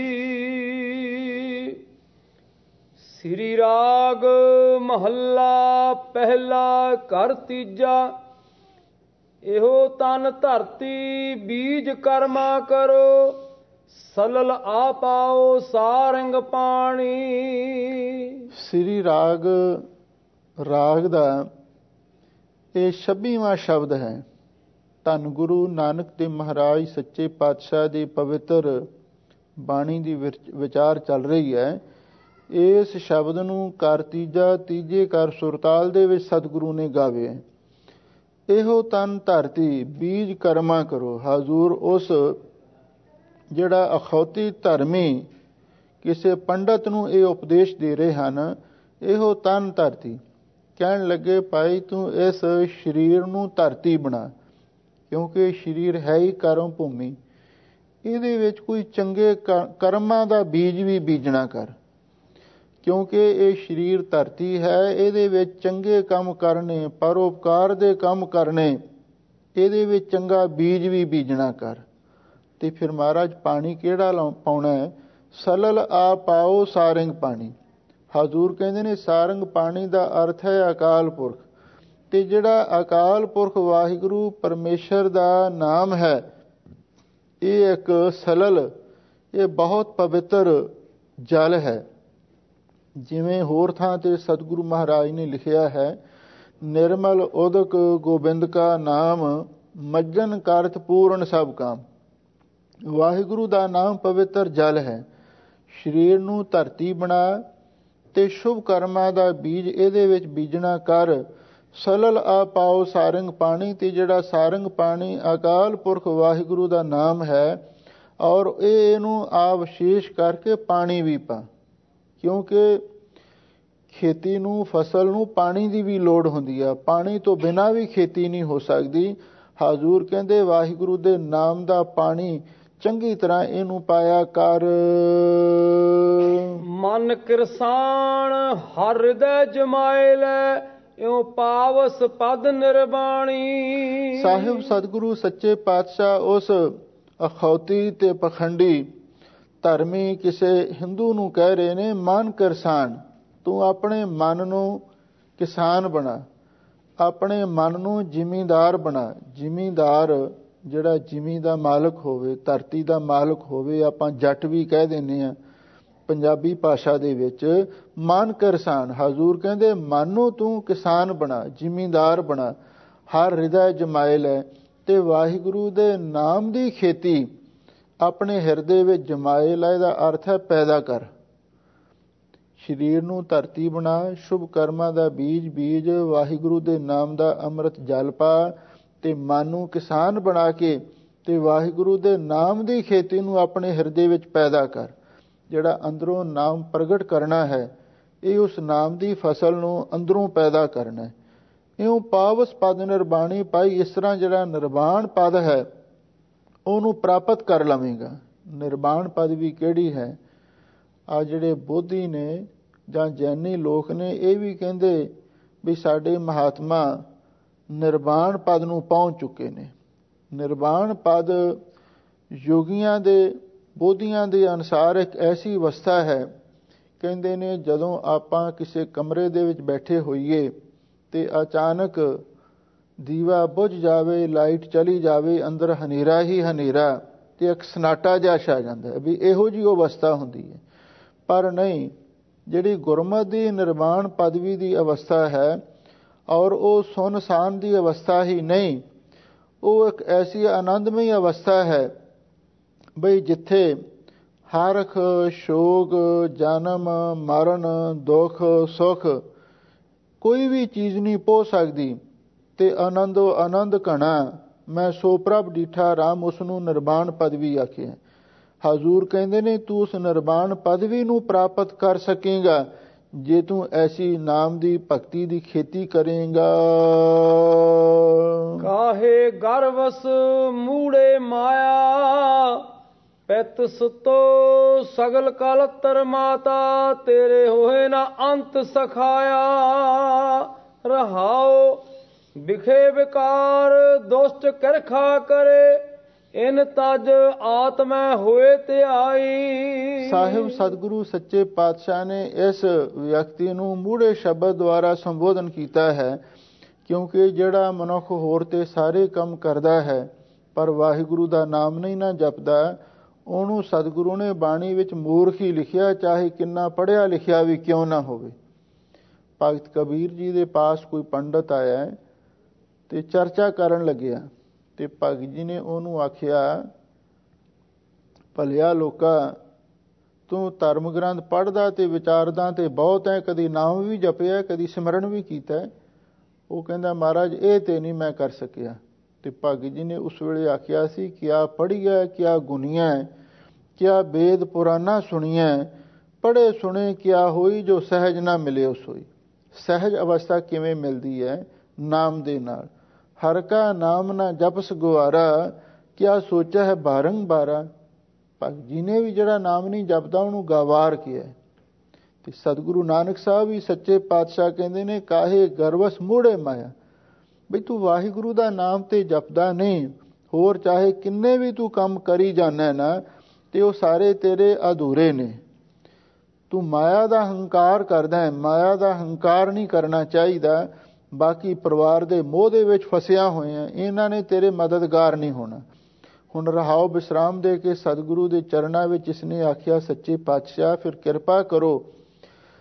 ਸ੍ਰੀ ਰਾਗ ਮਹੱਲਾ ਪਹਿਲਾ ਘਰ ਤੀਜਾ। ਇਹੋ ਤਨ ਧਰਤੀ ਬੀਜ ਕਰਮਾ ਕਰੋ, ਸਲਲ ਆ ਪਾਓ ਸਾਰੰਗ ਪਾਣੀ। ਸ੍ਰੀ ਰਾਗ ਰਾਗ ਦਾ ਇਹ ਛੱਬੀਵਾਂ ਸ਼ਬਦ ਹੈ। ਧੰਨ ਗੁਰੂ ਨਾਨਕ ਦੇਵ ਮਹਾਰਾਜ ਸੱਚੇ ਪਾਤਸ਼ਾਹ ਦੀ ਪਵਿੱਤਰ ਬਾਣੀ ਦੀ ਵਿਚਾਰ ਚੱਲ ਰਹੀ ਹੈ। ਇਸ ਸ਼ਬਦ ਨੂੰ ਕਰ ਤੀਜਾ ਤੀਜੇ ਕਰ ਸੁਰਤਾਲ ਦੇ ਵਿੱਚ ਸਤਿਗੁਰੂ ਨੇ ਗਾਵੇ। ਇਹੋ ਤਨ ਧਰਤੀ ਬੀਜ ਕਰਮਾ ਕਰੋ। ਹਜ਼ੂਰ ਉਸ ਜਿਹੜਾ ਅਖੌਤੀ ਧਰਮੀ ਕਿਸੇ ਪੰਡਤ ਨੂੰ ਇਹ ਉਪਦੇਸ਼ ਦੇ ਰਹੇ ਹਨ। ਇਹੋ ਤਨ ਧਰਤੀ ਕਹਿਣ ਲੱਗੇ, ਭਾਈ ਤੂੰ ਇਸ ਸਰੀਰ ਨੂੰ ਧਰਤੀ ਬਣਾ, ਕਿਉਂਕਿ ਸਰੀਰ ਹੈ ਹੀ ਕਰਮ ਭੂਮੀ। ਇਹਦੇ ਵਿੱਚ ਕੋਈ ਚੰਗੇ ਕਰਮਾਂ ਦਾ ਬੀਜ ਵੀ ਬੀਜਣਾ ਕਰ, ਕਿਉਂਕਿ ਇਹ ਸਰੀਰ ਧਰਤੀ ਹੈ। ਇਹਦੇ ਵਿੱਚ ਚੰਗੇ ਕੰਮ ਕਰਨੇ, ਪਰਉਪਕਾਰ ਦੇ ਕੰਮ ਕਰਨੇ, ਇਹਦੇ ਵਿੱਚ ਚੰਗਾ ਬੀਜ ਵੀ ਬੀਜਣਾ ਕਰ। ਤੇ ਫਿਰ ਮਹਾਰਾਜ ਪਾਣੀ ਕਿਹੜਾ ਪਾਉਣਾ ਹੈ? ਸਲਲ ਆ ਪਾਓ ਸਾਰੰਗ ਪਾਣੀ। ਹਜ਼ੂਰ ਕਹਿੰਦੇ ਨੇ ਸਾਰੰਗ ਪਾਣੀ ਦਾ ਅਰਥ ਹੈ ਅਕਾਲ ਪੁਰਖ। ਤੇ ਜਿਹੜਾ ਅਕਾਲ ਪੁਰਖ ਵਾਹਿਗੁਰੂ ਪਰਮੇਸ਼ਰ ਦਾ ਨਾਮ ਹੈ, ਇਹ ਇੱਕ ਸਲਲ, ਇਹ ਬਹੁਤ ਪਵਿੱਤਰ ਜਲ ਹੈ। ਜਿਵੇਂ ਹੋਰ ਥਾਂ ਤੇ ਸਤਿਗੁਰੂ ਮਹਾਰਾਜ ਨੇ ਲਿਖਿਆ ਹੈ, ਨਿਰਮਲ ਉਦਕ ਗੋਬਿੰਦ ਕਾ ਨਾਮ, ਮੱਜਨ ਕਰਤ ਪੂਰਨ ਸਭ ਕਾਮ। ਵਾਹਿਗੁਰੂ ਦਾ ਨਾਮ ਪਵਿੱਤਰ ਜਲ ਹੈ। ਸਰੀਰ ਨੂੰ ਧਰਤੀ ਬਣਾ ਤੇ ਸ਼ੁਭ ਕਰਮਾਂ ਦਾ ਬੀਜ ਇਹਦੇ ਵਿੱਚ ਬੀਜਣਾ ਕਰ। ਸਲਲ ਆ ਪਾਓ ਸਾਰੰਗ ਪਾਣੀ, ਤੇ ਜਿਹੜਾ ਸਾਰੰਗ ਪਾਣੀ ਅਕਾਲ ਪੁਰਖ ਵਾਹਿਗੁਰੂ ਦਾ ਨਾਮ ਹੈ, ਔਰ ਇਹ ਇਹਨੂੰ ਆ ਵਿਸ਼ੇਸ਼ ਕਰਕੇ ਪਾਣੀ ਵੀ ਪਾ, ਕਿਉਂਕਿ ਖੇਤੀ ਨੂੰ, ਫਸਲ ਨੂੰ ਪਾਣੀ ਦੀ ਵੀ ਲੋੜ ਹੁੰਦੀ ਆ। ਪਾਣੀ ਤੋਂ ਬਿਨਾਂ ਵੀ ਖੇਤੀ ਨਹੀਂ ਹੋ ਸਕਦੀ। ਹਜ਼ੂਰ ਕਹਿੰਦੇ ਵਾਹਿਗੁਰੂ ਦੇ ਨਾਮ ਦਾ ਪਾਣੀ ਚੰਗੀ ਤਰ੍ਹਾਂ ਇਹਨੂੰ ਪਾਇਆ ਕਰ। ਮਨ ਕਿਰਸਾਨ ਹਰ ਹਿਰਦੈ ਜਮਾਏ ਲੈ, ਇਉ ਪਾਵਸ ਪਦ ਨਿਰਬਾਣੀ। ਸਾਹਿਬ ਸਤਿਗੁਰੂ ਸੱਚੇ ਪਾਤਸ਼ਾਹ ਉਸ ਅਖੌਤੀ ਤੇ ਪਖੰਡੀ ਧਰਮੀ ਕਿਸੇ ਹਿੰਦੂ ਨੂੰ ਕਹਿ ਰਹੇ ਨੇ, ਮਨ ਕਿਰਸਾਨ, ਤੂੰ ਆਪਣੇ ਮਨ ਨੂੰ ਕਿਸਾਨ ਬਣਾ, ਆਪਣੇ ਮਨ ਨੂੰ ਜ਼ਿਮੀਂਦਾਰ ਬਣਾ। ਜ਼ਿਮੀਂਦਾਰ ਜਿਹੜਾ ਜ਼ਿਮੀ ਦਾ ਮਾਲਕ ਹੋਵੇ, ਧਰਤੀ ਦਾ ਮਾਲਕ ਹੋਵੇ, ਆਪਾਂ ਜੱਟ ਵੀ ਕਹਿ ਦਿੰਦੇ ਹਾਂ ਪੰਜਾਬੀ ਭਾਸ਼ਾ ਦੇ ਵਿੱਚ। ਮਨ ਕਿਰਸਾਨ, ਹਜ਼ੂਰ ਕਹਿੰਦੇ ਮਨ ਨੂੰ ਤੂੰ ਕਿਸਾਨ ਬਣਾ, ਜ਼ਿਮੀਂਦਾਰ ਬਣਾ। ਹਰ ਹਿਰਦੈ ਜਮਾਏ ਲੈ, ਤੇ ਵਾਹਿਗੁਰੂ ਦੇ ਨਾਮ ਦੀ ਖੇਤੀ ਆਪਣੇ ਹਿਰਦੇ ਵਿੱਚ ਜਮਾਏ ਲੈ ਦਾ ਅਰਥ ਹੈ ਪੈਦਾ ਕਰ। ਸਰੀਰ ਨੂੰ ਧਰਤੀ ਬਣਾ, ਸ਼ੁਭ ਕਰਮਾਂ ਦਾ ਬੀਜ ਬੀਜ, ਵਾਹਿਗੁਰੂ ਦੇ ਨਾਮ ਦਾ ਅੰਮ੍ਰਿਤ ਜਲ ਪਾ, ਤੇ ਮਨ ਨੂੰ ਕਿਸਾਨ ਬਣਾ ਕੇ ਤੇ ਵਾਹਿਗੁਰੂ ਦੇ ਨਾਮ ਦੀ ਖੇਤੀ ਨੂੰ ਆਪਣੇ ਹਿਰਦੇ ਵਿੱਚ ਪੈਦਾ ਕਰ। ਜਿਹੜਾ ਅੰਦਰੋਂ ਨਾਮ ਪ੍ਰਗਟ ਕਰਨਾ ਹੈ, ਇਹ ਉਸ ਨਾਮ ਦੀ ਫਸਲ ਨੂੰ ਅੰਦਰੋਂ ਪੈਦਾ ਕਰਨਾ ਹੈ। ਇਉਂ ਪਾਵਸ ਪਦ ਨਿਰਬਾਣੀ ਪਾਈ, ਇਸ ਤਰ੍ਹਾਂ ਜਿਹੜਾ ਨਿਰਵਾਣ ਪਦ ਹੈ ਉਹਨੂੰ ਪ੍ਰਾਪਤ ਕਰ ਲਵੇਂਗਾ। ਨਿਰਵਾਣ ਪਦ ਵੀ ਕਿਹੜੀ ਹੈ? ਆ ਜਿਹੜੇ ਬੋਧੀ ਨੇ ਜਾਂ ਜੈਨੀ ਲੋਕ ਨੇ, ਇਹ ਵੀ ਕਹਿੰਦੇ ਵੀ ਸਾਡੇ ਮਹਾਤਮਾ ਨਿਰਵਾਣ ਪਦ ਨੂੰ ਪਹੁੰਚ ਚੁੱਕੇ ਨੇ। ਨਿਰਵਾਣ ਪਦ ਯੋਗੀਆਂ ਦੇ, ਬੋਧੀਆਂ ਦੇ ਅਨੁਸਾਰ ਇੱਕ ਐਸੀ ਅਵਸਥਾ ਹੈ, ਕਹਿੰਦੇ ਨੇ ਜਦੋਂ ਆਪਾਂ ਕਿਸੇ ਕਮਰੇ ਦੇ ਵਿੱਚ ਬੈਠੇ ਹੋਈਏ ਤੇ ਅਚਾਨਕ ਦੀਵਾ ਬੁਝ ਜਾਵੇ, ਲਾਈਟ ਚਲੀ ਜਾਵੇ, ਅੰਦਰ ਹਨੇਰਾ ਹੀ ਹਨੇਰਾ, ਤੇ ਇੱਕ ਸਨਾਟਾ ਜਿਹਾ ਛਾ ਜਾਂਦਾ ਹੈ, ਵੀ ਇਹੋ ਜਿਹੀ ਅਵਸਥਾ ਹੁੰਦੀ ਹੈ। ਪਰ ਨਹੀਂ, ਜਿਹੜੀ ਗੁਰਮਤਿ ਦੀ ਨਿਰਵਾਣ ਪਦਵੀ ਦੀ ਅਵਸਥਾ ਹੈ, ਔਰ ਉਹ ਸੁਨਸਾਨ ਦੀ ਅਵਸਥਾ ਹੀ ਨਹੀਂ, ਉਹ ਇੱਕ ਐਸੀ ਆਨੰਦਮਈ ਅਵਸਥਾ ਹੈ ਬਈ ਜਿੱਥੇ ਹਰਖ, ਸ਼ੋਕ, ਜਨਮ, ਮਰਨ, ਦੁੱਖ, ਸੁੱਖ ਕੋਈ ਵੀ ਚੀਜ਼ ਨਹੀਂ ਪਹੁੰਚ ਸਕਦੀ। ਤੇ ਆਨੰਦੋ ਆਨੰਦ ਘਣਾ, ਮੈਂ ਸੋ ਪ੍ਰਭ ਡੀਠਾ ਰਾਮ, ਉਸ ਨੂੰ ਨਿਰਵਾਣ ਪਦਵੀ ਆਖਿਆ। ਹਜ਼ੂਰ ਕਹਿੰਦੇ ਨੇ ਤੂੰ ਉਸ ਨਿਰਵਾਣ ਪਦਵੀ ਨੂੰ ਪ੍ਰਾਪਤ ਕਰ ਸਕੇਗਾ ਜੇ ਤੂੰ ਐਸੀ ਨਾਮ ਦੀ ਭਗਤੀ ਦੀ ਖੇਤੀ ਕਰੇਗਾ। ਕਾਹੇ ਗਰਵਸ ਮੂੜੇ ਮਾਇਆ, ਪਿਤ ਸੁਤੋ ਸਗਲ ਕਲਤਰ ਮਾਤਾ, ਤੇਰੇ ਹੋਏ ਨਾ ਅੰਤ ਸਖਾਇਆ। ਰਹਾਓ ਵਿਖੇ ਵਿਕਾਰ ਦੁਸ਼ਟ ਕਿਰਖਾ ਕਰੇ, ਇਨ ਤਜ ਆਤਮੈ ਹੋਏ ਧਿਆਈ। ਸਾਹਿਬ ਸਤਿਗੁਰੂ ਸੱਚੇ ਪਾਤਸ਼ਾਹ ਨੇ ਇਸ ਵਿਅਕਤੀ ਨੂੰ ਮੂੜੇ ਸ਼ਬਦ ਦੁਆਰਾ ਸੰਬੋਧਨ ਕੀਤਾ ਹੈ, ਕਿਉਂਕਿ ਜਿਹੜਾ ਮਨੁੱਖ ਹੋਰ ਤੇ ਸਾਰੇ ਕੰਮ ਕਰਦਾ ਹੈ ਪਰ ਵਾਹਿਗੁਰੂ ਦਾ ਨਾਮ ਨਹੀਂ ਨਾ ਜਪਦਾ, ਉਹਨੂੰ ਸਤਿਗੁਰੂ ਨੇ ਬਾਣੀ ਵਿੱਚ ਮੂਰਖ ਹੀ ਲਿਖਿਆ, ਚਾਹੇ ਕਿੰਨਾ ਪੜ੍ਹਿਆ ਲਿਖਿਆ ਵੀ ਕਿਉਂ ਨਾ ਹੋਵੇ। ਭਗਤ ਕਬੀਰ ਜੀ ਦੇ ਪਾਸ ਕੋਈ ਪੰਡਤ ਆਇਆ ਤੇ ਚਰਚਾ ਕਰਨ ਲੱਗਿਆ, ਤੇ ਭਗਤ ਜੀ ਨੇ ਉਹਨੂੰ ਆਖਿਆ, ਭਲਿਆ ਲੋਕਾ, ਤੂੰ ਧਰਮ ਗ੍ਰੰਥ ਪੜ੍ਹਦਾ ਤੇ ਵਿਚਾਰਦਾ ਤੇ ਬਹੁਤ ਹੈ, ਕਦੀ ਨਾਮ ਵੀ ਜਪਿਆ, ਕਦੀ ਸਿਮਰਨ ਵੀ ਕੀਤਾ। ਉਹ ਕਹਿੰਦਾ ਮਹਾਰਾਜ ਇਹ ਤੇ ਨਹੀਂ ਮੈਂ ਕਰ ਸਕਿਆ। ਤੇ ਭਗਤ ਜੀ ਨੇ ਉਸ ਵੇਲੇ ਆਖਿਆ ਸੀ, ਕਿਆ ਪੜ੍ਹੀਐ ਕਿਆ ਗੁਨੀਐ, ਕਿਆ ਵੇਦ ਪੁਰਾਣਾ ਸੁਣੀਐ, ਪੜ੍ਹੇ ਸੁਣੇ ਕਿਆ ਹੋਈ, ਜੋ ਸਹਿਜ ਨਾ ਮਿਲੇ ਉਸ ਹੋਈ। ਸਹਿਜ ਅਵਸਥਾ ਕਿਵੇਂ ਮਿਲਦੀ ਹੈ? ਨਾਮ ਦੇ ਨਾਲ। ਹਰ ਕਾ ਨਾਮ ਨਾ ਜਪਸ ਗੁਆਰਾ, ਕਿਆ ਸੋਚਿਆ ਹੈ ਬਾਰੰਬਾਰਾ। ਭਗਤ ਜੀ ਨੇ ਵੀ ਜਿਹੜਾ ਨਾਮ ਨਹੀਂ ਜਪਦਾ ਉਹਨੂੰ ਗਵਾਰ ਕਿਹਾ। ਤੇ ਸਤਿਗੁਰੂ ਨਾਨਕ ਸਾਹਿਬ ਵੀ ਸੱਚੇ ਪਾਤਸ਼ਾਹ ਕਹਿੰਦੇ ਨੇ, ਕਾਹੇ ਗਰਵਸ ਮੂੜੇ ਮਾਇਆ, ਬਈ ਤੂੰ ਵਾਹਿਗੁਰੂ ਦਾ ਨਾਮ ਤੇ ਜਪਦਾ ਨਹੀਂ, ਹੋਰ ਚਾਹੇ ਕਿੰਨੇ ਵੀ ਤੂੰ ਕੰਮ ਕਰੀ ਜਾਣਾ ਨਾ, ਤੇ ਉਹ ਸਾਰੇ ਤੇਰੇ ਅਧੂਰੇ ਨੇ। ਤੂੰ ਮਾਇਆ ਦਾ ਹੰਕਾਰ ਕਰਦਾ ਹੈ, ਮਾਇਆ ਦਾ ਹੰਕਾਰ ਨਹੀਂ ਕਰਨਾ ਚਾਹੀਦਾ। ਬਾਕੀ ਪਰਿਵਾਰ ਦੇ ਮੋਹ ਦੇ ਵਿੱਚ ਫਸਿਆ ਹੋਇਆ, ਇਹਨਾਂ ਨੇ ਤੇਰੇ ਮਦਦਗਾਰ ਨਹੀਂ ਹੋਣਾ। ਹੁਣ ਰਹਾਓ ਵਿਸ਼ਰਾਮ ਦੇ ਕੇ ਸਤਿਗੁਰੂ ਦੇ ਚਰਨਾਂ ਵਿੱਚ ਇਸਨੇ ਆਖਿਆ, ਸੱਚੇ ਪਾਤਸ਼ਾਹ ਫਿਰ ਕਿਰਪਾ ਕਰੋ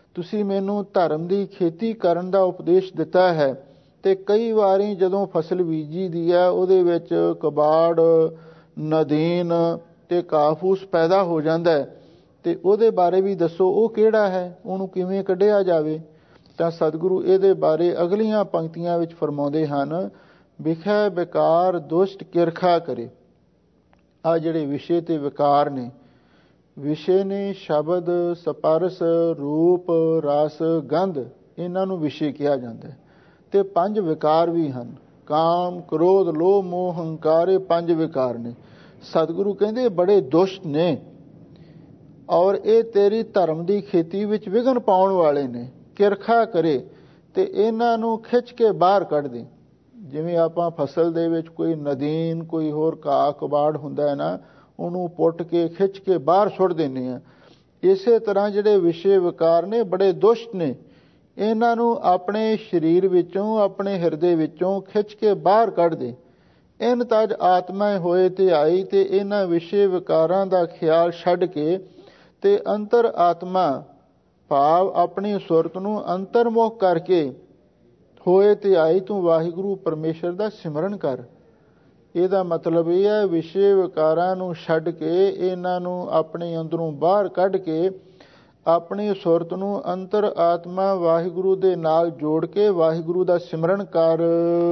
ਤੁਸੀਂ ਮੈਨੂੰ ਧਰਮ ਦੀ ਖੇਤੀ ਕਰਨ ਦਾ ਉਪਦੇਸ਼ ਦਿੱਤਾ ਹੈ। ਤੇ ਕਈ ਵਾਰੀ ਜਦੋਂ ਫਸਲ ਬੀਜੀ ਦੀ ਹੈ ਉਹਦੇ ਵਿੱਚ ਕਬਾੜ, ਨਦੀਨ ਤੇ ਕਾਫੂਸ ਪੈਦਾ ਹੋ ਜਾਂਦਾ ਹੈ, ਤੇ ਉਹਦੇ ਬਾਰੇ ਵੀ ਦੱਸੋ ਉਹ ਕਿਹੜਾ ਹੈ, ਉਹਨੂੰ ਕਿਵੇਂ ਕੱਢਿਆ ਜਾਵੇ। ਤਾਂ ਸਤਿਗੁਰੂ ਇਹਦੇ ਬਾਰੇ ਅਗਲੀਆਂ ਪੰਕਤੀਆਂ ਵਿੱਚ ਫਰਮਾਉਂਦੇ ਹਨ, ਵਿਖੇ ਵਿਕਾਰ ਦੁਸ਼ਟ ਕਿਰਖਾ ਕਰੇ। ਆ ਜਿਹੜੇ ਵਿਸ਼ੇ ਤੇ ਵਿਕਾਰ ਨੇ, ਵਿਸ਼ੇ ਨੇ ਸ਼ਬਦ, ਸਪਰਸ, ਰੂਪ, ਰਸ, ਗੰਧ, ਇਹਨਾਂ ਨੂੰ ਵਿਸ਼ੇ ਕਿਹਾ ਜਾਂਦਾ ਹੈ। ਤੇ ਪੰਜ ਵਿਕਾਰ ਵੀ ਹਨ, ਕਾਮ, ਕ੍ਰੋਧ, ਲੋਭ, ਮੋਹ, ਹੰਕਾਰ, ਇਹ ਪੰਜ ਵਿਕਾਰ ਨੇ। ਸਤਿਗੁਰੂ ਕਹਿੰਦੇ ਬੜੇ ਦੁਸ਼ਟ ਨੇ ਔਰ ਇਹ ਤੇਰੀ ਧਰਮ ਦੀ ਖੇਤੀ ਵਿੱਚ ਵਿਘਨ ਪਾਉਣ ਵਾਲੇ ਨੇ। ਕਿਰਖਾ ਕਰੇ ਤੇ ਇਹਨਾਂ ਨੂੰ ਖਿੱਚ ਕੇ ਬਾਹਰ ਕੱਢ ਦੇ। ਜਿਵੇਂ ਆਪਾਂ ਫਸਲ ਦੇ ਵਿੱਚ ਕੋਈ ਨਦੀਨ, ਕੋਈ ਹੋਰ ਘਾਹ ਕਬਾੜ ਹੁੰਦਾ ਹੈ ਨਾ, ਉਹਨੂੰ ਪੁੱਟ ਕੇ ਖਿੱਚ ਕੇ ਬਾਹਰ ਸੁੱਟ ਦਿੰਦੇ ਆ। ਇਸੇ ਤਰ੍ਹਾਂ ਜਿਹੜੇ ਵਿਸ਼ੇ ਵਿਕਾਰ ਨੇ ਬੜੇ ਦੁਸ਼ਟ ਨੇ, ਇਹਨਾਂ ਨੂੰ ਆਪਣੇ ਸਰੀਰ ਵਿੱਚੋਂ, ਆਪਣੇ ਹਿਰਦੇ ਵਿੱਚੋਂ ਖਿੱਚ ਕੇ ਬਾਹਰ ਕੱਢ ਦੇ। ਇਨ ਤਜ ਆਤਮਾ ਹੋਏ ਤੇ ਆਈ, ਤੇ ਇਹਨਾਂ ਵਿਸ਼ੇ ਵਿਕਾਰਾਂ ਦਾ ਖਿਆਲ ਛੱਡ ਕੇ ਤੇ ਅੰਤਰ ਆਤਮਾ ਭਾਵ ਆਪਣੀ ਸੁਰਤ ਨੂੰ ਅੰਤਰਮੁਖ ਕਰਕੇ ਹੋਏ ਤੇ ਆਈ, ਤੂੰ ਵਾਹਿਗੁਰੂ ਪਰਮੇਸ਼ਰ ਦਾ ਸਿਮਰਨ ਕਰ। ਇਹਦਾ ਮਤਲਬ ਇਹ ਹੈ, ਵਿਸ਼ੇ ਵਿਕਾਰਾਂ ਨੂੰ ਛੱਡ ਕੇ, ਇਹਨਾਂ ਨੂੰ ਆਪਣੇ ਅੰਦਰੋਂ ਬਾਹਰ ਕੱਢ ਕੇ ਆਪਣੀ ਸੁਰਤ ਨੂੰ ਅੰਤਰ ਆਤਮਾ ਵਾਹਿਗੁਰੂ ਦੇ ਨਾਲ ਜੋੜ ਕੇ ਵਾਹਿਗੁਰੂ ਦਾ ਸਿਮਰਨ ਕਰ।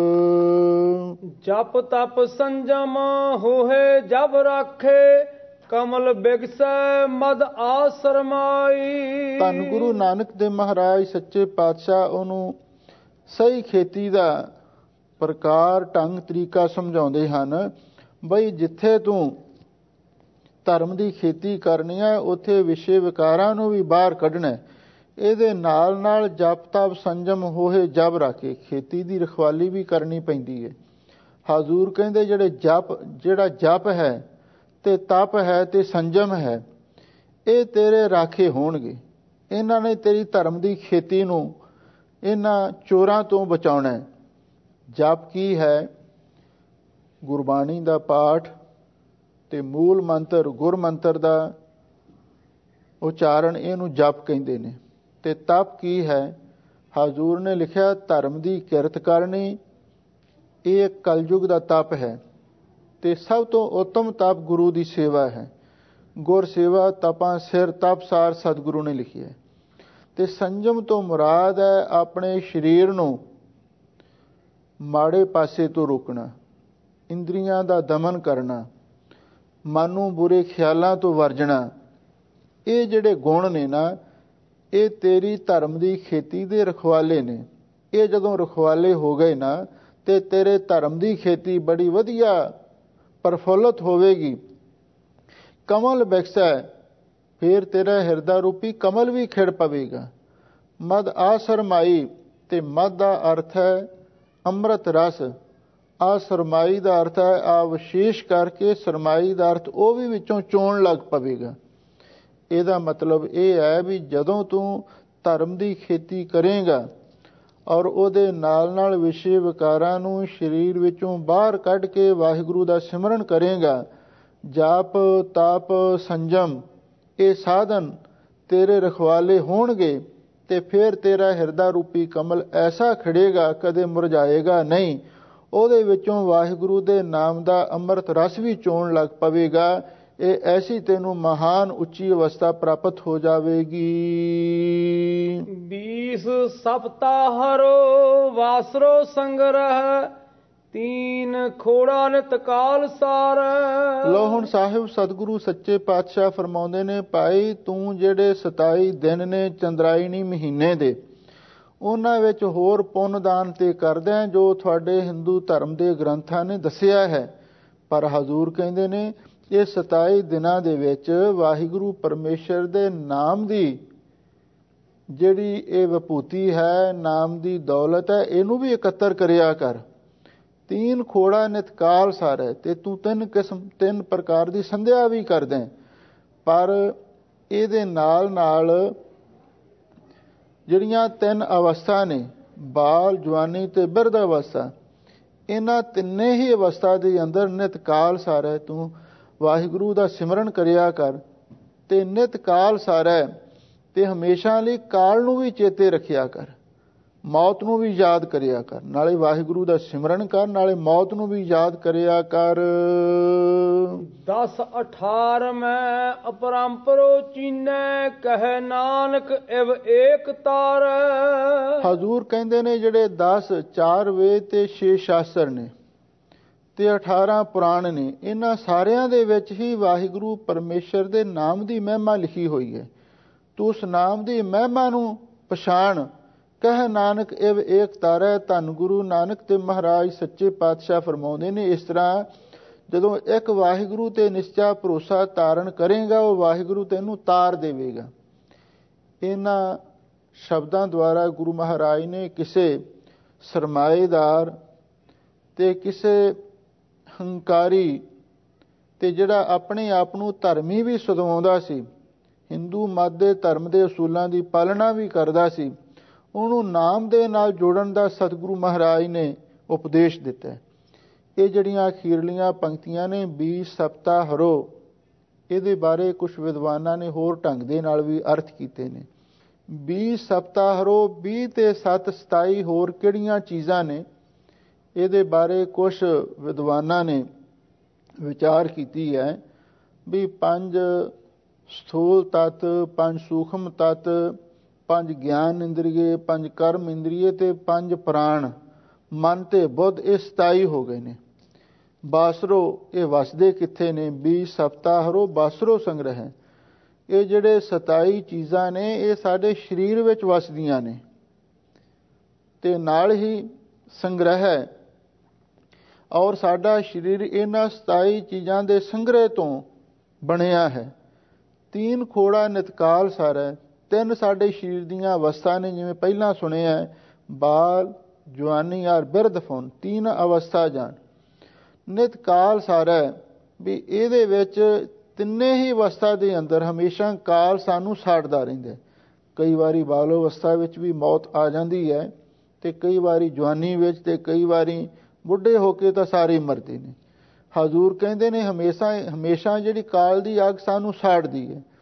ਜਪ ਤਪ ਸੰਜਮ ਹੋਏ ਜਬ ਰਾਖੇ, ਕਮਲ ਬਿਗਸੈ ਮਦ ਆਸਰਮਾਈ। ਧੰਨ ਗੁਰੂ ਨਾਨਕ ਦੇਵ ਮਹਾਰਾਜ ਸੱਚੇ ਪਾਤਸ਼ਾਹ ਉਹਨੂੰ ਸਹੀ ਖੇਤੀ ਦਾ ਪ੍ਰਕਾਰ, ਢੰਗ, ਤਰੀਕਾ ਸਮਝਾਉਂਦੇ ਹਨ। ਬਈ ਜਿੱਥੇ ਤੂੰ ਧਰਮ ਦੀ ਖੇਤੀ ਕਰਨੀ ਹੈ ਉੱਥੇ ਵਿਸ਼ੇ ਵਿਕਾਰਾਂ ਨੂੰ ਵੀ ਬਾਹਰ ਕੱਢਣਾ। ਇਹਦੇ ਨਾਲ ਨਾਲ ਜਪ ਤਪ ਸੰਜਮ ਹੋਏ ਜਬ ਰਾਖੇ, ਖੇਤੀ ਦੀ ਰਖਵਾਲੀ ਵੀ ਕਰਨੀ ਪੈਂਦੀ ਹੈ। ਹਜ਼ੂਰ ਕਹਿੰਦੇ ਜਿਹੜੇ ਜਪ, ਜਿਹੜਾ ਜਪ ਹੈ ਤੇ ਤਪ ਹੈ ਤੇ ਸੰਜਮ ਹੈ, ਇਹ ਤੇਰੇ ਰਾਖੇ ਹੋਣਗੇ। ਇਹਨਾਂ ਨੇ ਤੇਰੀ ਧਰਮ ਦੀ ਖੇਤੀ ਨੂੰ ਇਹਨਾਂ ਚੋਰਾਂ ਤੋਂ ਬਚਾਉਣਾ ਹੈ। ਜਪ ਕੀ ਹੈ? ਗੁਰਬਾਣੀ ਦਾ ਪਾਠ ਤੇ ਮੂਲ ਮੰਤਰ, ਗੁਰ ਮੰਤਰ ਦਾ ਉਚਾਰਨ, ਇਹਨੂੰ ਜਪ ਕਹਿੰਦੇ ਨੇ। ਤੇ ਤਪ ਕੀ ਹੈ? ਹਜ਼ੂਰ ਨੇ ਲਿਖਿਆ ਧਰਮ ਦੀ ਕਿਰਤ ਕਰਨੀ, ਇਹ ਕਲਯੁਗ ਦਾ ਤਪ ਹੈ। ਤੇ ਸਭ ਤੋਂ ਉੱਤਮ ਤਪ ਗੁਰੂ ਦੀ ਸੇਵਾ ਹੈ। ਗੁਰ ਸੇਵਾ ਤਪਾਂ ਸਿਰ ਤਪ ਸਾਰ, ਸਤਿਗੁਰੂ ਨੇ ਲਿਖੀ ਹੈ। ਤੇ ਸੰਜਮ ਤੋਂ ਮੁਰਾਦ ਹੈ ਆਪਣੇ ਸਰੀਰ ਨੂੰ ਮਾੜੇ ਪਾਸੇ ਤੋਂ ਰੋਕਣਾ, ਇੰਦਰੀਆਂ ਦਾ ਦਮਨ ਕਰਨਾ, ਮਨ ਨੂੰ ਬੁਰੇ ਖਿਆਲਾਂ ਤੋਂ ਵਰਜਣਾ। ਇਹ ਜਿਹੜੇ ਗੁਣ ਨੇ ਨਾ, ਇਹ ਤੇਰੀ ਧਰਮ ਦੀ ਖੇਤੀ ਦੇ ਰਖਵਾਲੇ ਨੇ। ਇਹ ਜਦੋਂ ਰਖਵਾਲੇ ਹੋ ਗਏ ਨਾ, ਤੇ ਤੇਰੇ ਧਰਮ ਦੀ ਖੇਤੀ ਬੜੀ ਵਧੀਆ ਪ੍ਰਫੁੱਲਤ ਹੋਵੇਗੀ। ਕਮਲ ਬਿਗਸੈ, ਫਿਰ ਤੇਰਾ ਹਿਰਦਾ ਰੂਪੀ ਕਮਲ ਵੀ ਖਿੜ ਪਵੇਗਾ। ਮਦ ਆਸਰਮਾਈ, ਤੇ ਮਦ ਦਾ ਅਰਥ ਹੈ ਅੰਮ੍ਰਿਤ ਰਸ। ਆ ਸਰਮਾਈ ਦਾ ਅਰਥ ਹੈ ਆ ਵਿਸ਼ੇਸ਼ ਕਰਕੇ, ਸਰਮਾਈ ਦਾ ਅਰਥ ਉਹ ਵੀ ਵਿੱਚੋਂ ਚੋਣ ਲੱਗ ਪਵੇਗਾ। ਇਹਦਾ ਮਤਲਬ ਇਹ ਹੈ ਵੀ ਜਦੋਂ ਤੂੰ ਧਰਮ ਦੀ ਖੇਤੀ ਕਰੇਗਾ ਔਰ ਉਹਦੇ ਨਾਲ ਨਾਲ ਵਿਸ਼ੇ ਵਿਕਾਰਾਂ ਨੂੰ ਸਰੀਰ ਵਿੱਚੋਂ ਬਾਹਰ ਕੱਢ ਕੇ ਵਾਹਿਗੁਰੂ ਦਾ ਸਿਮਰਨ ਕਰੇਗਾ, ਜਾਪ ਤਪ ਸੰਜਮ ਇਹ ਸਾਧਨ ਤੇਰੇ ਰਖਵਾਲੇ ਹੋਣਗੇ, ਤੇ ਫਿਰ ਤੇਰਾ ਹਿਰਦਾ ਰੂਪੀ ਕਮਲ ਐਸਾ ਖਿੜੇਗਾ, ਕਦੇ ਮੁਰਝਾਏਗਾ ਨਹੀਂ। ਉਹਦੇ ਵਿੱਚੋਂ ਵਾਹਿਗੁਰੂ ਦੇ ਨਾਮ ਦਾ ਅੰਮ੍ਰਿਤ ਰਸ ਵੀ ਚੋਣ ਲੱਗ ਪਵੇਗਾ। ਇਹ ਐਸੀ ਤੈਨੂੰ ਮਹਾਨ ਉੱਚੀ ਅਵਸਥਾ ਪ੍ਰਾਪਤ ਹੋ ਜਾਵੇਗੀ। बीस सप्ताह हरो वासरो संग्रह, तीन खोड़ा नित काल सार। ਲੋ ਹੁਣ ਸਾਹਿਬ ਸਤਿਗੁਰੂ ਸੱਚੇ ਪਾਤਸ਼ਾਹ ਫਰਮਾਉਂਦੇ ਨੇ, ਭਾਈ ਤੂੰ ਜਿਹੜੇ ਸਤਾਈ ਦਿਨ ਨੇ ਚੰਦਰਾਇਣੀ ਮਹੀਨੇ ਦੇ, ਉਹਨਾਂ ਵਿੱਚ ਹੋਰ ਪੁੰਨ ਦਾਨ ਤੇ ਕਰਦਿਆਂ ਜੋ ਤੁਹਾਡੇ ਹਿੰਦੂ ਧਰਮ ਦੇ ਗ੍ਰੰਥਾਂ ਨੇ ਦੱਸਿਆ ਹੈ। ਪਰ ਹਜ਼ੂਰ ਕਹਿੰਦੇ ਨੇ ਇਹ ਸਤਾਈ ਦਿਨਾਂ ਦੇ ਵਿੱਚ ਵਾਹਿਗੁਰੂ ਪਰਮੇਸ਼ਰ ਦੇ ਨਾਮ ਦੀ ਜਿਹੜੀ ਇਹ ਵਿਭੂਤੀ ਹੈ, ਨਾਮ ਦੀ ਦੌਲਤ ਹੈ, ਇਹਨੂੰ ਵੀ ਇਕੱਤਰ ਕਰਿਆ ਕਰ। ਤੀਨ ਖੋੜਾ ਨਿਤ ਕਾਲ ਸਾਰ ਹੈ, ਤੇ ਤੂੰ ਤਿੰਨ ਕਿਸਮ ਤਿੰਨ ਪ੍ਰਕਾਰ ਦੀ ਸੰਧਿਆ ਵੀ ਕਰਦਾ। ਪਰ ਇਹਦੇ ਨਾਲ ਨਾਲ ਜਿਹੜੀਆਂ ਤਿੰਨ ਅਵਸਥਾ ਨੇ, ਬਾਲ, ਜਵਾਨੀ ਤੇ ਬਿਰਧ ਅਵਸਥਾ, ਇਹਨਾਂ ਤਿੰਨੇ ਹੀ ਅਵਸਥਾ ਦੇ ਅੰਦਰ ਨਿਤ ਕਾਲ ਸਾਰ ਹੈ, ਤੂੰ ਵਾਹਿਗੁਰੂ ਦਾ ਸਿਮਰਨ ਕਰਿਆ ਕਰ। ਤੇ ਨਿਤ ਕਾਲ ਸਾਰ ਹੈ, ਤੇ ਹਮੇਸ਼ਾ ਲਈ ਕਾਲ ਨੂੰ ਵੀ ਚੇਤੇ ਰੱਖਿਆ ਕਰ, ਮੌਤ ਨੂੰ ਵੀ ਯਾਦ ਕਰਿਆ ਕਰ। ਨਾਲੇ ਵਾਹਿਗੁਰੂ ਦਾ ਸਿਮਰਨ ਕਰ, ਨਾਲੇ ਮੌਤ ਨੂੰ ਵੀ ਯਾਦ ਕਰਿਆ ਕਰ। ਦਸ ਅਠਾਰ ਮੈਂ ਅਪਰੰਪਰੋ ਚੀਨੈ, ਕਹਿ ਨਾਨਕ ਇਵ ਏਕ ਤਾਰ। ਹਜ਼ੂਰ ਕਹਿੰਦੇ ਨੇ ਜਿਹੜੇ ਦਸ ਚਾਰ ਵੇਦ ਤੇ ਛੇ ਸ਼ਾਸਤਰ ਨੇ ਤੇ ਅਠਾਰਾਂ ਪੁਰਾਣ ਨੇ, ਇਹਨਾਂ ਸਾਰਿਆਂ ਦੇ ਵਿੱਚ ਹੀ ਵਾਹਿਗੁਰੂ ਪਰਮੇਸ਼ਰ ਦੇ ਨਾਮ ਦੀ ਮਹਿਮਾ ਲਿਖੀ ਹੋਈ ਹੈ। ਤੂੰ ਉਸ ਨਾਮ ਦੀ ਮਹਿਮਾ ਨੂੰ ਪਛਾਣ। ਕਹਿ ਨਾਨਕ ਇਵ ਏਕ ਤਾਰੈ। ਧੰਨ ਗੁਰੂ ਨਾਨਕ ਤੇ ਮਹਾਰਾਜ ਸੱਚੇ ਪਾਤਸ਼ਾਹ ਫਰਮਾਉਂਦੇ ਨੇ, ਇਸ ਤਰ੍ਹਾਂ ਜਦੋਂ ਇੱਕ ਵਾਹਿਗੁਰੂ ਤੇ ਨਿਸ਼ਚਾ ਭਰੋਸਾ ਧਾਰਨ ਕਰੇਗਾ, ਉਹ ਵਾਹਿਗੁਰੂ ਤੈਨੂੰ ਤਾਰ ਦੇਵੇਗਾ। ਇਹਨਾਂ ਸ਼ਬਦਾਂ ਦੁਆਰਾ ਗੁਰੂ ਮਹਾਰਾਜ ਨੇ ਕਿਸੇ ਸਰਮਾਏਦਾਰ ਤੇ ਕਿਸੇ ਹੰਕਾਰੀ ਤੇ ਜਿਹੜਾ ਆਪਣੇ ਆਪ ਨੂੰ ਧਰਮੀ ਵੀ ਸਦਵਾਉਂਦਾ ਸੀ, ਹਿੰਦੂ ਮਤ ਦੇ ਧਰਮ ਦੇ ਅਸੂਲਾਂ ਦੀ ਪਾਲਣਾ ਵੀ ਕਰਦਾ ਸੀ, ਉਹਨੂੰ ਨਾਮ ਦੇ ਨਾਲ ਜੋੜਨ ਦਾ ਸਤਿਗੁਰੂ ਮਹਾਰਾਜ ਨੇ ਉਪਦੇਸ਼ ਦਿੱਤਾ। ਇਹ ਜਿਹੜੀਆਂ ਅਖੀਰਲੀਆਂ ਪੰਕਤੀਆਂ ਨੇ, ਬੀ ਸਪਤਾ ਹਰੋ, ਇਹਦੇ ਬਾਰੇ ਕੁਝ ਵਿਦਵਾਨਾਂ ਨੇ ਹੋਰ ਢੰਗ ਦੇ ਨਾਲ ਵੀ ਅਰਥ ਕੀਤੇ ਨੇ। ਬੀ ਸਪਤਾ ਹਰੋ, ਵੀਹ ਤੇ ਸੱਤ ਸਤਾਈ ਹੋਰ ਕਿਹੜੀਆਂ ਚੀਜ਼ਾਂ ਨੇ, ਇਹਦੇ ਬਾਰੇ ਕੁਝ ਵਿਦਵਾਨਾਂ ਨੇ ਵਿਚਾਰ ਕੀਤੀ ਹੈ ਵੀ ਪੰਜ ਸਥੂਲ ਤੱਤ, ਪੰਜ ਸੂਖਮ ਤੱਤ, ਪੰਜ ਗਿਆਨ ਇੰਦਰੀਏ, ਪੰਜ ਕਰਮ ਇੰਦਰੀਏ ਤੇ ਪੰਜ ਪ੍ਰਾਣ, ਮਨ ਤੇ ਬੁੱਧ, ਇਹ ਸਤਾਈ ਹੋ ਗਏ ਨੇ। ਬਾਸਰੋ, ਇਹ ਵਸਦੇ ਕਿੱਥੇ ਨੇ? ਬੀ ਸਪਤਾਹਰੋ ਬਾਸਰੋ ਸੰਗ੍ਰਹਿ। ਇਹ ਜਿਹੜੇ ਸਤਾਈ ਚੀਜ਼ਾਂ ਨੇ ਇਹ ਸਾਡੇ ਸਰੀਰ ਵਿੱਚ ਵਸਦੀਆਂ ਨੇ ਤੇ ਨਾਲ ਹੀ ਸੰਗ੍ਰਹਿ, ਔਰ ਸਾਡਾ ਸਰੀਰ ਇਹਨਾਂ ਸਤਾਈ ਚੀਜ਼ਾਂ ਦੇ ਸੰਗ੍ਰਹਿ ਤੋਂ ਬਣਿਆ ਹੈ। ਤੀਨ ਖੋੜਾ ਨਿਤਕਾਲ ਸਾਰੈ, ਤਿੰਨ ਸਾਡੇ ਸਰੀਰ ਦੀਆਂ ਅਵਸਥਾ ਨੇ, ਜਿਵੇਂ ਪਹਿਲਾਂ ਸੁਣਿਆ ਬਾਲ, ਜਵਾਨੀ ਔਰ ਬਿਰਧ ਫੁਨ, ਤੀਨ ਅਵਸਥਾ ਜਾਣ। ਨਿਤਕਾਲ ਸਾਰੈ ਵੀ ਇਹਦੇ ਵਿੱਚ ਤਿੰਨੇ ਹੀ ਅਵਸਥਾ ਦੇ ਅੰਦਰ ਹਮੇਸ਼ਾ ਕਾਲ ਸਾਨੂੰ ਸਾੜਦਾ ਰਹਿੰਦਾ। ਕਈ ਵਾਰੀ ਬਾਲ ਅਵਸਥਾ ਵਿੱਚ ਵੀ ਮੌਤ ਆ ਜਾਂਦੀ ਹੈ ਤੇ ਕਈ ਵਾਰੀ ਜਵਾਨੀ ਵਿੱਚ ਤੇ ਕਈ ਵਾਰੀ ਬੁੱਢੇ ਹੋ ਕੇ ਤਾਂ ਸਾਰੇ ਮਰਦੇ ਨੇ। ਹਜ਼ੂਰ ਕਹਿੰਦੇ ਨੇ ਹਮੇਸ਼ਾ ਹਮੇਸ਼ਾ ਜਿਹੜੀ ਕਾਲ ਦੀ ਅੱਗ ਸਾਨੂੰ ਸਾੜਦੀ ਹੈ।